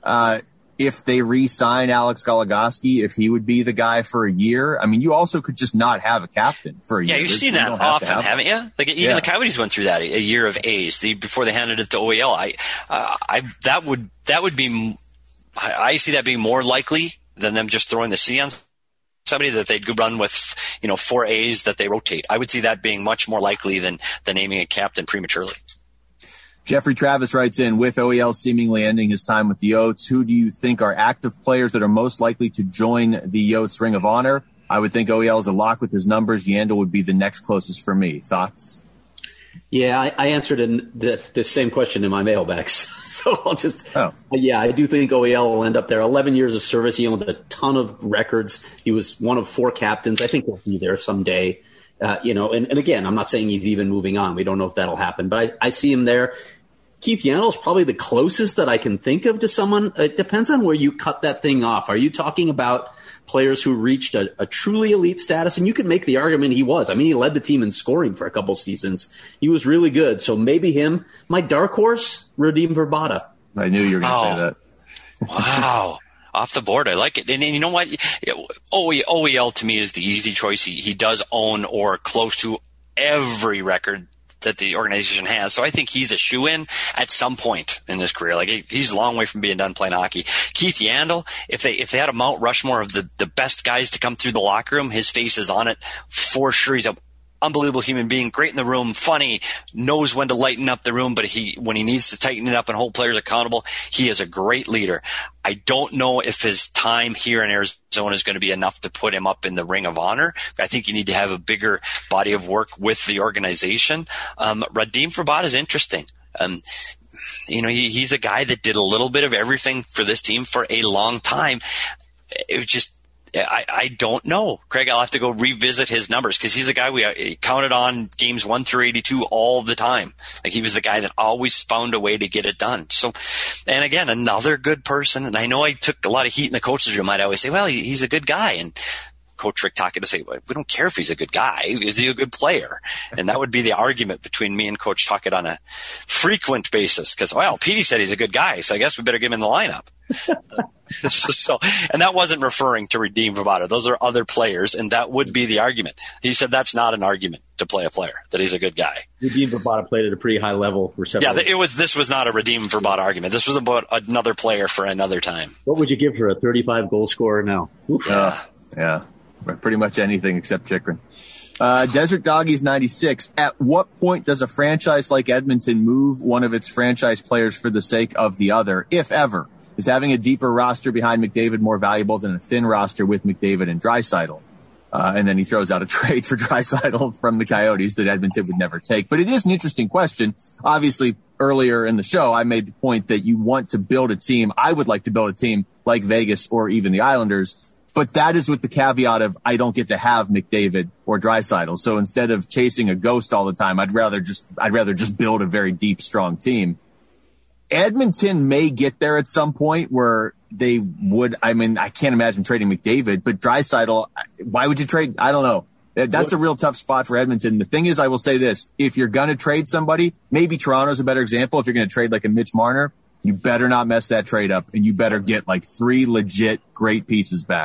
if they re-sign Alex Goligoski, if he would be the guy for a year. I mean, you also could just not have a captain for a year. Yeah, you've seen that often, haven't you? Like even the Coyotes went through that a year of A's before they handed it to OEL. That would be. I see that being more likely than them just throwing the C on somebody that they'd run with, 4 A's that they rotate. I would see that being much more likely than naming a captain prematurely. Jeffrey Travis writes in, with OEL seemingly ending his time with the Yotes, who do you think are active players that are most likely to join the Yotes Ring of Honor? I would think OEL is a lock with his numbers. Yandel would be the next closest for me. Thoughts? Yeah, I answered the same question in my mailbags. So I'll just, yeah, I do think OEL will end up there. 11 years of service. He owns a ton of records. He was one of 4 captains. I think he'll be there someday. And again, I'm not saying he's even moving on. We don't know if that'll happen, but I see him there. Keith Yandel is probably the closest that I can think of to someone. It depends on where you cut that thing off. Are you talking about players who reached a truly elite status? And you could make the argument he was. I mean, he led the team in scoring for a couple seasons. He was really good. So maybe him. My dark horse, Radim Vrbata. I knew you were going to say that. Wow. Off the board. I like it. And you know what? OEL to me is the easy choice. He does own or close to every record that the organization has. So I think he's a shoo-in at some point in his career. Like he's a long way from being done playing hockey. Keith Yandel, if they had a Mount Rushmore of the best guys to come through the locker room, his face is on it for sure. He's an unbelievable human being, great in the room, funny, knows when to lighten up the room, but when he needs to tighten it up and hold players accountable, he is a great leader. I don't know if his time here in Arizona is going to be enough to put him up in the Ring of Honor. I think you need to have a bigger body of work with the organization. Radim Vrbata is interesting. He's a guy that did a little bit of everything for this team for a long time. It was just, I don't know. Craig, I'll have to go revisit his numbers because he's a guy we counted on games 1 through 82 all the time. Like he was the guy that always found a way to get it done. So, and again, another good person. And I know I took a lot of heat in the coaches room. I'd always say, well, he's a good guy. And Coach Rick Tocchet to say, well, we don't care if he's a good guy. Is he a good player? And that would be the argument between me and Coach Tocchet on a frequent basis. Because, well, Petey said he's a good guy, so I guess we better get him in the lineup. And that wasn't referring to Radim Vrbata. Those are other players, and that would be the argument. He said that's not an argument to play a player, that he's a good guy. Radim Vrbata played at a pretty high level for several years. This was not a Radim Vrbata argument. This was about another player for another time. What would you give for a 35-goal scorer now? Yeah. Pretty much anything except Chychrun. Desert Doggies 96. At what point does a franchise like Edmonton move one of its franchise players for the sake of the other, if ever? Is having a deeper roster behind McDavid more valuable than a thin roster with McDavid and Draisaitl? And then he throws out a trade for Draisaitl from the Coyotes that Edmonton would never take. But it is an interesting question. Obviously, earlier in the show, I made the point that you want to build a team. I would like to build a team like Vegas or even the Islanders. But that is with the caveat of I don't get to have McDavid or Draisaitl. So instead of chasing a ghost all the time, I'd rather just build a very deep, strong team. Edmonton may get there at some point where they would. I mean, I can't imagine trading McDavid, but Draisaitl, why would you trade? I don't know. That's a real tough spot for Edmonton. The thing is, I will say this. If you're going to trade somebody, maybe Toronto's a better example. If you're going to trade like a Mitch Marner, you better not mess that trade up, and you better get like 3 legit great pieces back.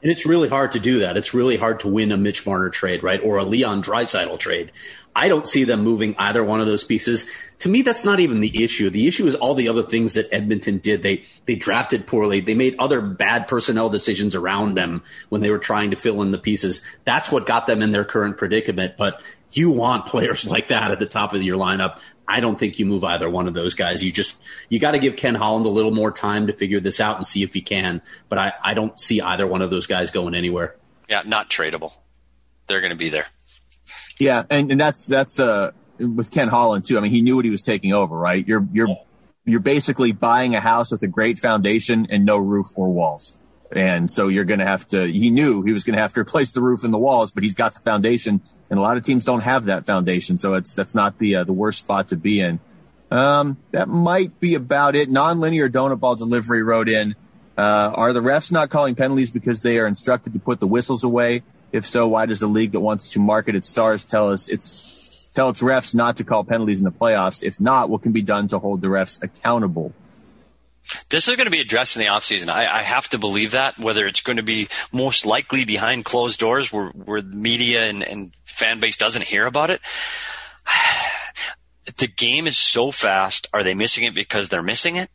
And it's really hard to do that. It's really hard to win a Mitch Marner trade, right? Or a Leon Draisaitl trade. I don't see them moving either one of those pieces. To me, that's not even the issue. The issue is all the other things that Edmonton did. They drafted poorly. They made other bad personnel decisions around them when they were trying to fill in the pieces. That's what got them in their current predicament. But you want players like that at the top of your lineup. I don't think you move either one of those guys. You got to give Ken Holland a little more time to figure this out and see if he can. But I don't see either one of those guys going anywhere. Yeah, not tradable. They're going to be there. Yeah, and that's with Ken Holland too. I mean, he knew what he was taking over, right? You're basically buying a house with a great foundation and no roof or walls. And so you're going to have to, he knew he was going to have to replace the roof and the walls, but he's got the foundation, and a lot of teams don't have that foundation. So that's not the worst spot to be in. That might be about it. Nonlinear donut ball delivery wrote in, are the refs not calling penalties because they are instructed to put the whistles away? If so, why does a league that wants to market its stars tell its refs not to call penalties in the playoffs? If not, what can be done to hold the refs accountable? This is going to be addressed in the offseason. I have to believe that, whether it's going to be most likely behind closed doors where the media and fan base doesn't hear about it. The game is so fast. Are they missing it because they're missing it?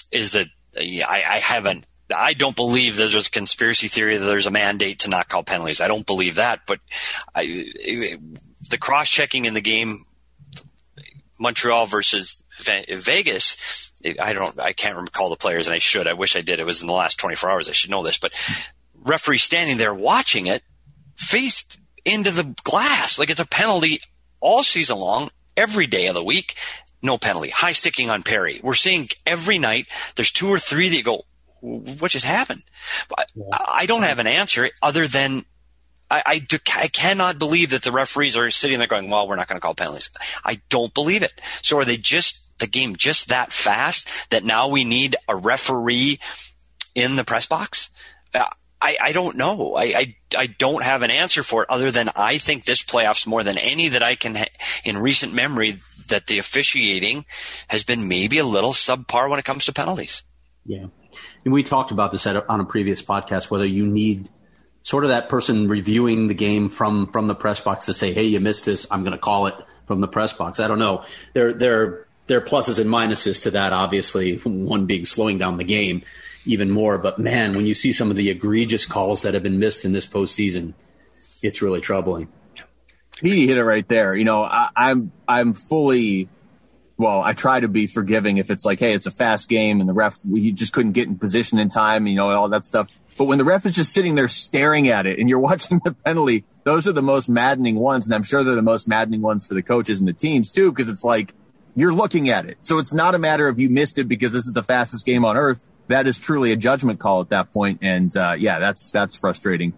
I don't believe there's a conspiracy theory that there's a mandate to not call penalties. I don't believe that, but the cross-checking in the game, Montreal versus Vegas, I can't recall the players, and I should. I wish I did. It was in the last 24 hours. I should know this, but referee standing there watching it, faced into the glass like it's a penalty all season long, every day of the week. No penalty. High sticking on Perry. We're seeing every night. There's 2 or 3 that you go, what just happened? I don't have an answer other than I cannot believe that the referees are sitting there going, well, we're not going to call penalties. I don't believe it. So are they the game just that fast that now we need a referee in the press box? I don't know. I don't have an answer for it other than I think this playoffs more than any that I can in recent memory that the officiating has been maybe a little subpar when it comes to penalties. Yeah. And we talked about this on a previous podcast, whether you need sort of that person reviewing the game from the press box to say, hey, you missed this, I'm going to call it from the press box. I don't know. There are pluses and minuses to that, obviously, one being slowing down the game even more. But, man, when you see some of the egregious calls that have been missed in this postseason, it's really troubling. He hit it right there. You know, I'm fully – well, I try to be forgiving if it's like, hey, it's a fast game and the ref, you just couldn't get in position in time, you know, all that stuff. But when the ref is just sitting there staring at it and you're watching the penalty, those are the most maddening ones. And I'm sure they're the most maddening ones for the coaches and the teams too, because it's like you're looking at it. So it's not a matter of you missed it because this is the fastest game on earth. That is truly a judgment call at that point. And that's frustrating.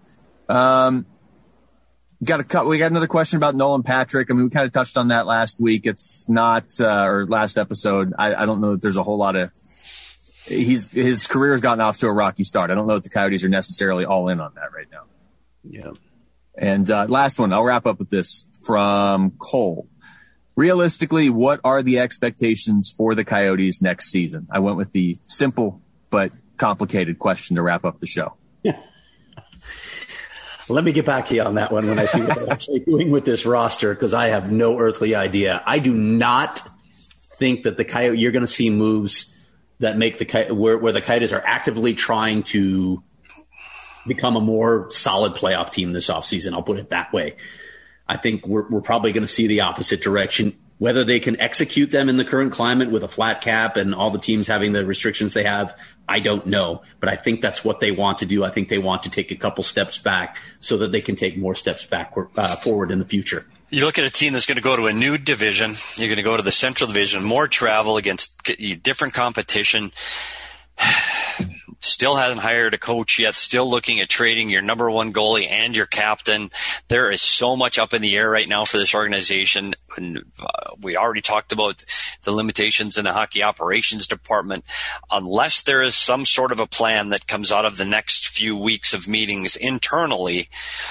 We got another question about Nolan Patrick. I mean, we kind of touched on that last week. It's not, or last episode. I don't know that there's a whole lot of, his career has gotten off to a rocky start. I don't know that the Coyotes are necessarily all in on that right now. Yeah. And, last one, I'll wrap up with this from Cole. Realistically, what are the expectations for the Coyotes next season? I went with the simple but complicated question to wrap up the show. Yeah. Let me get back to you on that one when I see what they're actually doing with this roster, because I have no earthly idea. I do not think that you're going to see moves that make where the Coyotes are actively trying to become a more solid playoff team this offseason. I'll put it that way. I think we're probably going to see the opposite direction. Whether they can execute them in the current climate with a flat cap and all the teams having the restrictions they have, I don't know. But I think that's what they want to do. I think they want to take a couple steps back so that they can take more steps back forward in the future. You look at a team that's going to go to a new division. You're going to go to the Central Division, more travel against different competition. Still hasn't hired a coach yet, still looking at trading your number one goalie and your captain. There is so much up in the air right now for this organization. And, we already talked about the limitations in the hockey operations department. Unless there is some sort of a plan that comes out of the next few weeks of meetings internally,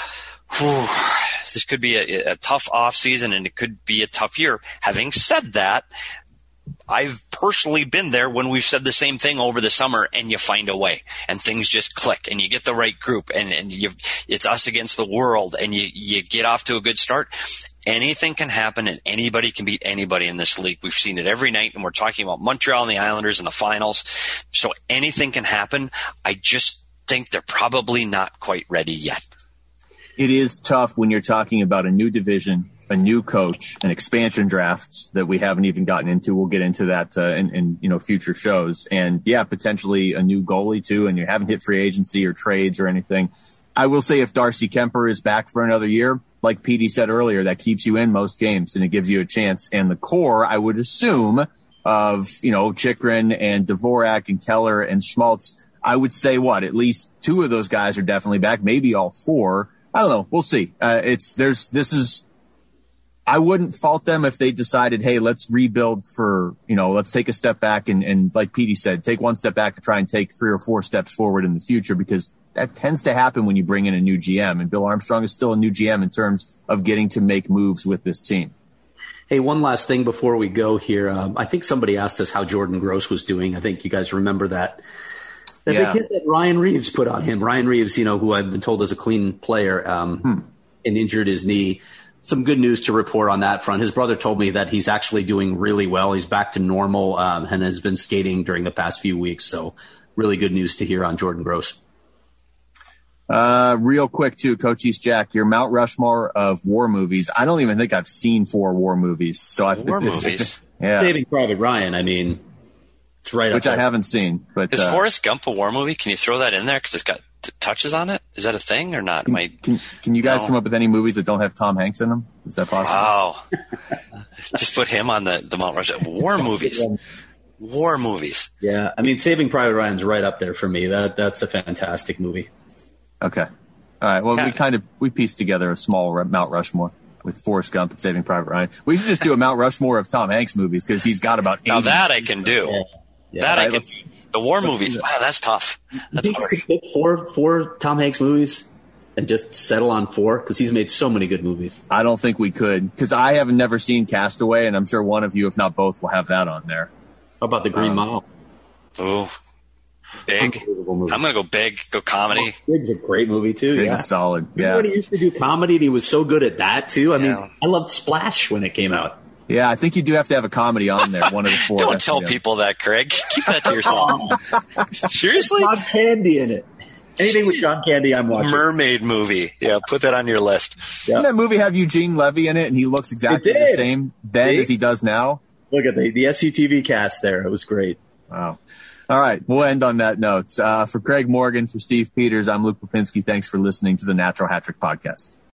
this could be a tough offseason and it could be a tough year. Having said that, I've personally been there when we've said the same thing over the summer, and you find a way and things just click and you get the right group and it's us against the world and you get off to a good start. Anything can happen and anybody can beat anybody in this league. We've seen it every night, and we're talking about Montreal and the Islanders in the finals. So anything can happen. I just think they're probably not quite ready yet. It is tough when you're talking about a new division, a new coach, and expansion drafts that we haven't even gotten into. We'll get into that in future shows. And yeah, potentially a new goalie too, and you haven't hit free agency or trades or anything. I will say if Darcy Kemper is back for another year, like Petey said earlier, that keeps you in most games and it gives you a chance. And the core, I would assume, of, Chychrun and Dvorak and Keller and Schmaltz, I would say at least two of those guys are definitely back, maybe all four. I don't know. We'll see. I wouldn't fault them if they decided, hey, let's rebuild let's take a step back and like Petey said, take one step back and try and take 3 or 4 steps forward in the future, because that tends to happen when you bring in a new GM. And Bill Armstrong is still a new GM in terms of getting to make moves with this team. Hey, one last thing before we go here. I think somebody asked us how Jordan Gross was doing. I think you guys remember that. The big hit that Ryan Reeves put on him. Ryan Reeves, who I've been told is a clean player, and injured his knee. Some good news to report on that front. His brother told me that he's actually doing really well. He's back to normal and has been skating during the past few weeks. So really good news to hear on Jordan Gross. Real quick too, Coach East Jack, your Mount Rushmore of war movies. I don't even think I've seen 4 war movies. Movies? Yeah. Saving Private Ryan. I mean, it's right up which there. I haven't seen. But is Forrest Gump a war movie? Can you throw that in there? Because it's got touches on it. Is that a thing or not? Can you guys come up with any movies that don't have Tom Hanks in them? Is that possible? Wow. Just put him on the Mount Rushmore. War movies. War movies. Yeah. I mean, Saving Private Ryan's right up there for me. That's a fantastic movie. Okay. All right. Well, we pieced together a small Mount Rushmore with Forrest Gump and Saving Private Ryan. We should just do a Mount Rushmore of Tom Hanks movies, because he's got about 80. Now that I can do. Yeah. That I can do. The war movies. Wow, that's tough. That's you think you could pick four Tom Hanks movies and just settle on 4? Because he's made so many good movies. I don't think we could, because I have never seen Castaway, and I'm sure one of you, if not both, will have that on there. How about The Green Mile? Oh, big. I'm going to go big, go comedy. Big's a great movie, too. Big is solid. Yeah. When he used to do comedy, and he was so good at that, too. I mean, I loved Splash when it came out. Yeah, I think you do have to have a comedy on there, one of the 4. Don't tell people that, Craig. Keep that to yourself. Seriously? John Candy in it. Anything with John Candy, I'm watching. Mermaid movie. Yeah, put that on your list. Didn't that movie have Eugene Levy in it, and he looks exactly the same then as he does now? Look at the SCTV cast there. It was great. Wow. All right, we'll end on that note. For Craig Morgan, for Steve Peters, I'm Luke Popinski. Thanks for listening to the Natural Hat Trick Podcast.